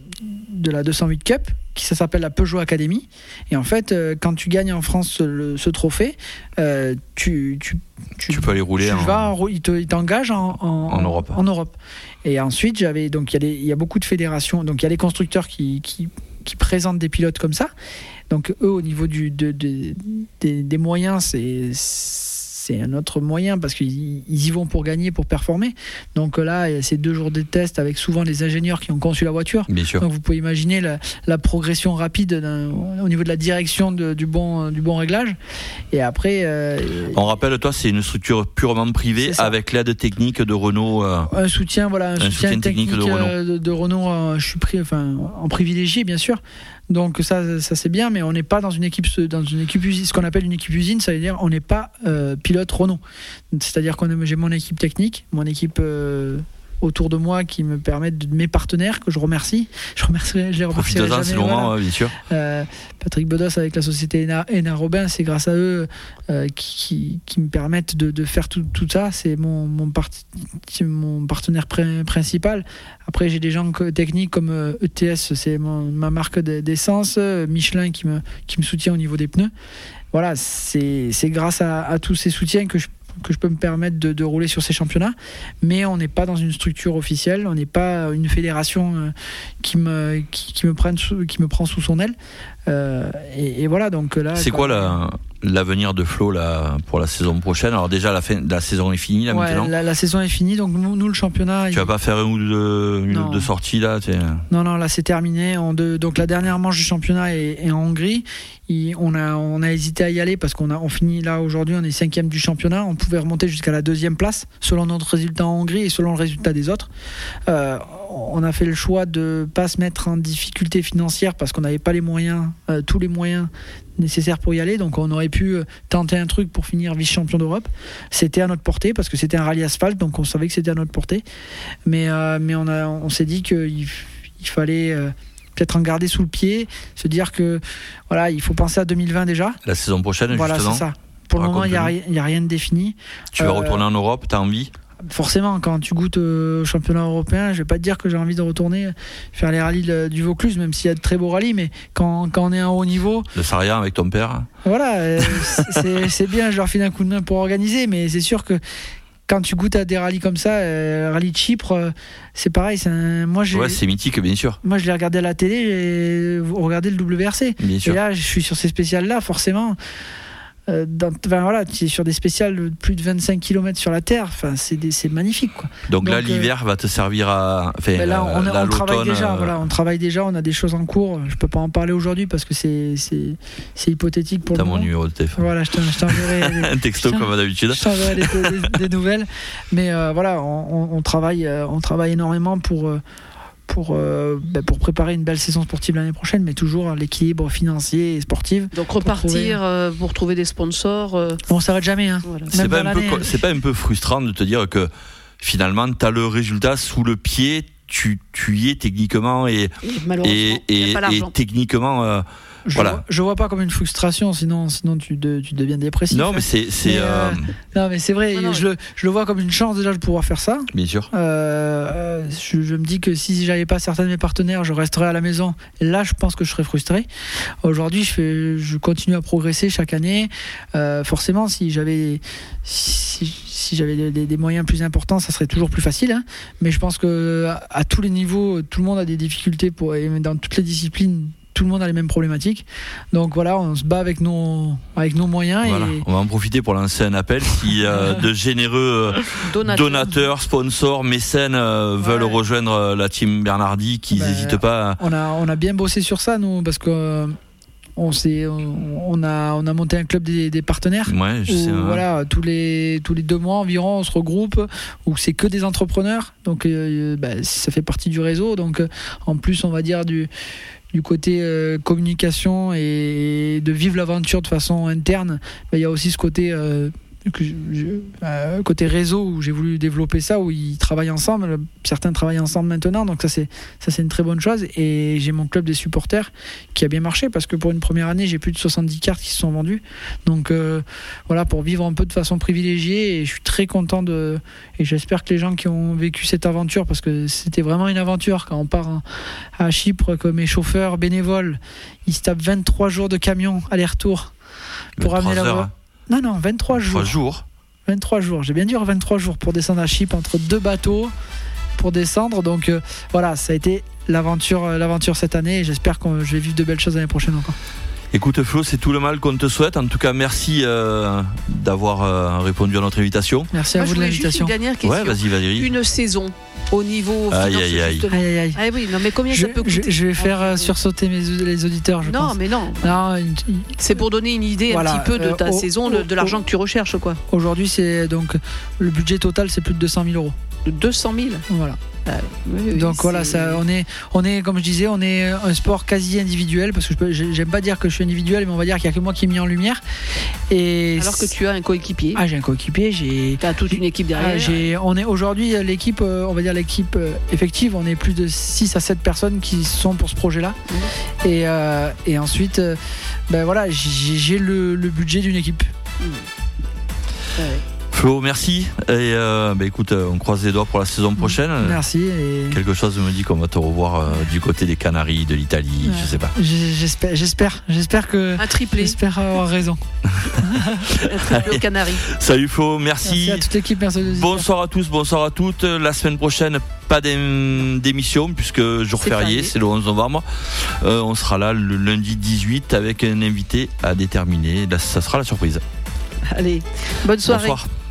de la deux cent huit Cup, qui ça s'appelle la Peugeot Academy. Et en fait, euh, quand tu gagnes en France le- ce trophée, euh, tu, tu, Tu peux aller rouler tu en- vas, en- il te- il t'engage en, en, En Europe. en Europe. Et ensuite, j'avais donc il y a des- il y a beaucoup de fédérations. Donc il y a les constructeurs qui, qui qui présentent des pilotes comme ça. Donc eux, au niveau du, de, de- des, des moyens, c'est c'est un autre moyen parce qu'ils ils y vont pour gagner, pour performer. Donc là, il y a ces deux jours de test avec souvent les ingénieurs qui ont conçu la voiture. Bien sûr. Donc vous pouvez imaginer la, la progression rapide d'un- au niveau de la direction de- du, bon, du bon réglage. Et après... euh, On rappelle, toi, c'est une structure purement privée C'est ça. avec l'aide technique de Renault. euh, un soutien, voilà, un, Un soutien, soutien technique technique de Renault. euh, de, de Renault. euh, je suis pris, enfin, en privilégié, bien sûr. Donc ça, ça c'est bien, mais on n'est pas dans une équipe, dans une équipe usine. Ce qu'on appelle une équipe usine, ça veut dire on n'est pas euh, pilote Renault. C'est-à-dire qu'on j'ai mon équipe technique, mon équipe euh, autour de moi qui me permettent de mes partenaires que je remercie. Je remercierai, je les remercierai Profite-en, jamais. c'est le moment, voilà. ouais, bien sûr. Euh, Patrick Bedos avec la société Ena, Ena Robin, c'est grâce à eux euh, qui, qui, qui me permettent de, de faire tout, tout ça. C'est mon, mon, parti, mon partenaire pr- principal. Après, j'ai des gens que- techniques comme euh, E T S, c'est mon- ma marque de- d'essence, euh, Michelin qui me, qui me soutient au niveau des pneus. Voilà, c'est c'est grâce à, à tous ces soutiens que je que je peux me permettre de, de rouler sur ces championnats, mais on n'est pas dans une structure officielle, on n'est pas une fédération euh, qui me qui, qui me prenne sous, qui me prend sous son aile. Euh, et, et voilà, donc là. C'est quand- quoi la- l'avenir de Flo là, pour la saison prochaine? Alors déjà, la, fin, la saison est finie là Ouais, maintenant. la, la saison est finie, donc nous, nous, le championnat. Tu il- vas pas faire une ou deux, une Non. ou deux sorties là t'es- Non, non, là c'est terminé. En deux- donc la dernière manche du championnat est, est en Hongrie. Il- on, a, on a hésité à y aller parce qu'on a, on finit là aujourd'hui, on est cinquième du championnat. On pouvait remonter jusqu'à la deuxième place selon notre résultat en Hongrie et selon le résultat des autres. Euh, on a fait le choix de pas se mettre en difficulté financière parce qu'on n'avait pas les moyens, euh, tous les moyens nécessaires pour y aller. Donc on aurait pu euh, tenter un truc pour finir vice-champion d'Europe. C'était à notre portée parce que c'était un rallye asphalte, donc on savait que c'était à notre portée. Mais, euh, mais on, a, on s'est dit qu'il il fallait euh, peut-être en garder sous le pied, se dire que voilà, il faut penser à deux mille vingt déjà. La saison prochaine, Voilà, justement. c'est ça. Pour le moment, il n'y a, Raconte-nous. ri- il y a rien de défini. Tu vas Euh, retourner en Europe, t'as envie? Forcément, quand tu goûtes au championnat européen, je vais pas te dire que j'ai envie de retourner faire les rallyes de- du Vaucluse, même s'il y a de très beaux rallyes, mais quand, quand on est à un haut niveau, Le Saria avec ton père? voilà, euh, c'est c'est bien, je leur file un coup de main pour organiser, mais c'est sûr que quand tu goûtes à des rallyes comme ça, euh, rallye de Chypre, euh, c'est pareil. c'est un- moi, j'ai- Ouais, c'est mythique, bien sûr. moi, je l'ai regardé à la télé, j'ai regardé le W R C. Bien Et sûr. là, je suis sur ces spéciales-là, forcément. Euh, dans, enfin, voilà, tu es sur des spéciales de plus de vingt-cinq kilomètres sur la Terre. Enfin, c'est des- c'est magnifique, quoi. Donc, là, donc, euh, l'hiver va te servir à. Enfin, Ben là, on, euh, là, on travaille l'automne, déjà. euh, Voilà, on travaille déjà. On a des choses en cours. Je peux pas en parler aujourd'hui parce que c'est c'est c'est hypothétique pour T'as le mon moment. numéro de téléphone. Voilà, je t'en- je t'enverrai. des- Un texto je t'en- comme d'habitude. Je t'enverrai des, des- des nouvelles. Mais euh, voilà, on, on- on travaille, euh, on travaille énormément pour. euh, pour, euh, bah, pour préparer une belle saison sportive l'année prochaine, mais toujours l'équilibre financier et sportif. Donc repartir pour trouver, euh, pour trouver des sponsors. Euh... On s'arrête jamais. Hein. Voilà. C'est, pas un peu, c'est pas un peu frustrant de te dire que finalement, tu as le résultat sous le pied, tu, tu y es techniquement et, et, et, et techniquement. Euh, je, voilà. vois, je vois pas comme une frustration, sinon, sinon tu, de, tu deviens dépressif. Non, mais c'est. c'est mais, euh... Euh, non, mais c'est vrai, non, non, je, le, je le vois comme une chance déjà de pouvoir faire ça. Bien sûr. Euh, je, je me dis que si j'avais pas certains de mes partenaires, je resterais à la maison. Et là, je pense que je serais frustré. Aujourd'hui, je, fais, je continue à progresser chaque année. Euh, forcément, si j'avais. Si, si j'avais des, des, des moyens plus importants, ça serait toujours plus facile. Hein. Mais je pense que à, à tous les niveaux, tout le monde a des difficultés pour, et dans toutes les disciplines. Tout le monde a les mêmes problématiques. Donc voilà, on se bat avec nos, avec nos moyens. Voilà. Et... On va en profiter pour lancer un appel. Si euh, de généreux euh, donateurs. donateurs, sponsors, mécènes euh, ouais. veulent rejoindre la team Bernardi, qu'ils n'hésitent ben, pas. À... On a, on a bien bossé sur ça, nous, parce que. Euh, On, s'est, on, a, on a monté un club des, des partenaires ouais, je où, sais, ouais. voilà, tous, les, tous les deux mois environ on se regroupe, où c'est que des entrepreneurs, donc euh, bah, ça fait partie du réseau, donc euh, en plus on va dire du, du côté euh, communication et de vivre l'aventure de façon interne, bah, il y a aussi ce côté euh, que je, euh, côté réseau où j'ai voulu développer ça, où ils travaillent ensemble, certains travaillent ensemble maintenant, donc ça c'est, ça c'est une très bonne chose. Et j'ai mon club des supporters qui a bien marché, parce que pour une première année j'ai plus de soixante-dix cartes qui se sont vendues, donc euh, voilà, pour vivre un peu de façon privilégiée. Et je suis très content de, et j'espère que les gens qui ont vécu cette aventure, parce que c'était vraiment une aventure quand on part à Chypre, que mes chauffeurs bénévoles ils se tapent vingt-trois jours de camion aller-retour pour amener la voie. Non, non, vingt-trois jours. jours. vingt-trois jours. J'ai bien dit vingt-trois jours pour descendre à Chypre entre deux bateaux pour descendre. Donc euh, voilà, ça a été l'aventure, l'aventure cette année. Et j'espère que je vais vivre de belles choses l'année prochaine encore. Écoute Flo, c'est tout le mal qu'on te souhaite. En tout cas, merci euh, d'avoir euh, répondu à notre invitation. Merci à Moi, vous de l'invitation. Juste une dernière question. Ouais, vas-y Valérie. Une saison au niveau aïe, aïe, aïe. aïe, aïe, aïe. Ah oui, non, mais combien je, ça peut coûter? je, je vais faire euh, sursauter mes, les auditeurs, je non, pense. mais non. non une, une, c'est pour donner une idée voilà, un petit peu de ta euh, saison, de, de l'argent au, que tu recherches, quoi. Aujourd'hui, c'est donc le budget total, c'est plus de deux cent mille euros. deux cent mille. Voilà. Ah, oui, oui, donc c'est... voilà, ça, on est, on est, comme je disais, on est un sport quasi individuel, parce que je peux, j'aime pas dire que je suis individuel, mais on va dire qu'il y a que moi qui est mis en lumière. Et alors que tu as un coéquipier. Ah, j'ai un coéquipier, j'ai. T'as toute une équipe derrière. Ah, j'ai, on est aujourd'hui l'équipe, on va dire l'équipe effective, on est plus de six à sept personnes qui sont pour ce projet-là. Mmh. Et, euh, et ensuite, ben voilà, j'ai, j'ai le, le budget d'une équipe. Mmh. Ouais. Flo, merci. Et euh, bah écoute, on croise les doigts pour la saison prochaine. Merci. Et... quelque chose me dit qu'on va te revoir euh, du côté des Canaries, de l'Italie, ouais. je sais pas. J'espère, j'espère, j'espère que. Un triplé. J'espère avoir raison. Un triplé aux Canaries. Salut Flo, merci. Merci à toute l'équipe. Merci à bonsoir à tous, bonsoir à toutes. La semaine prochaine, pas d'émission puisque jour c'est férié, c'est le onze novembre. Euh, on sera là le lundi dix-huit avec un invité à déterminer. Là, ça sera la surprise. Allez, bonne soirée. Bonsoir.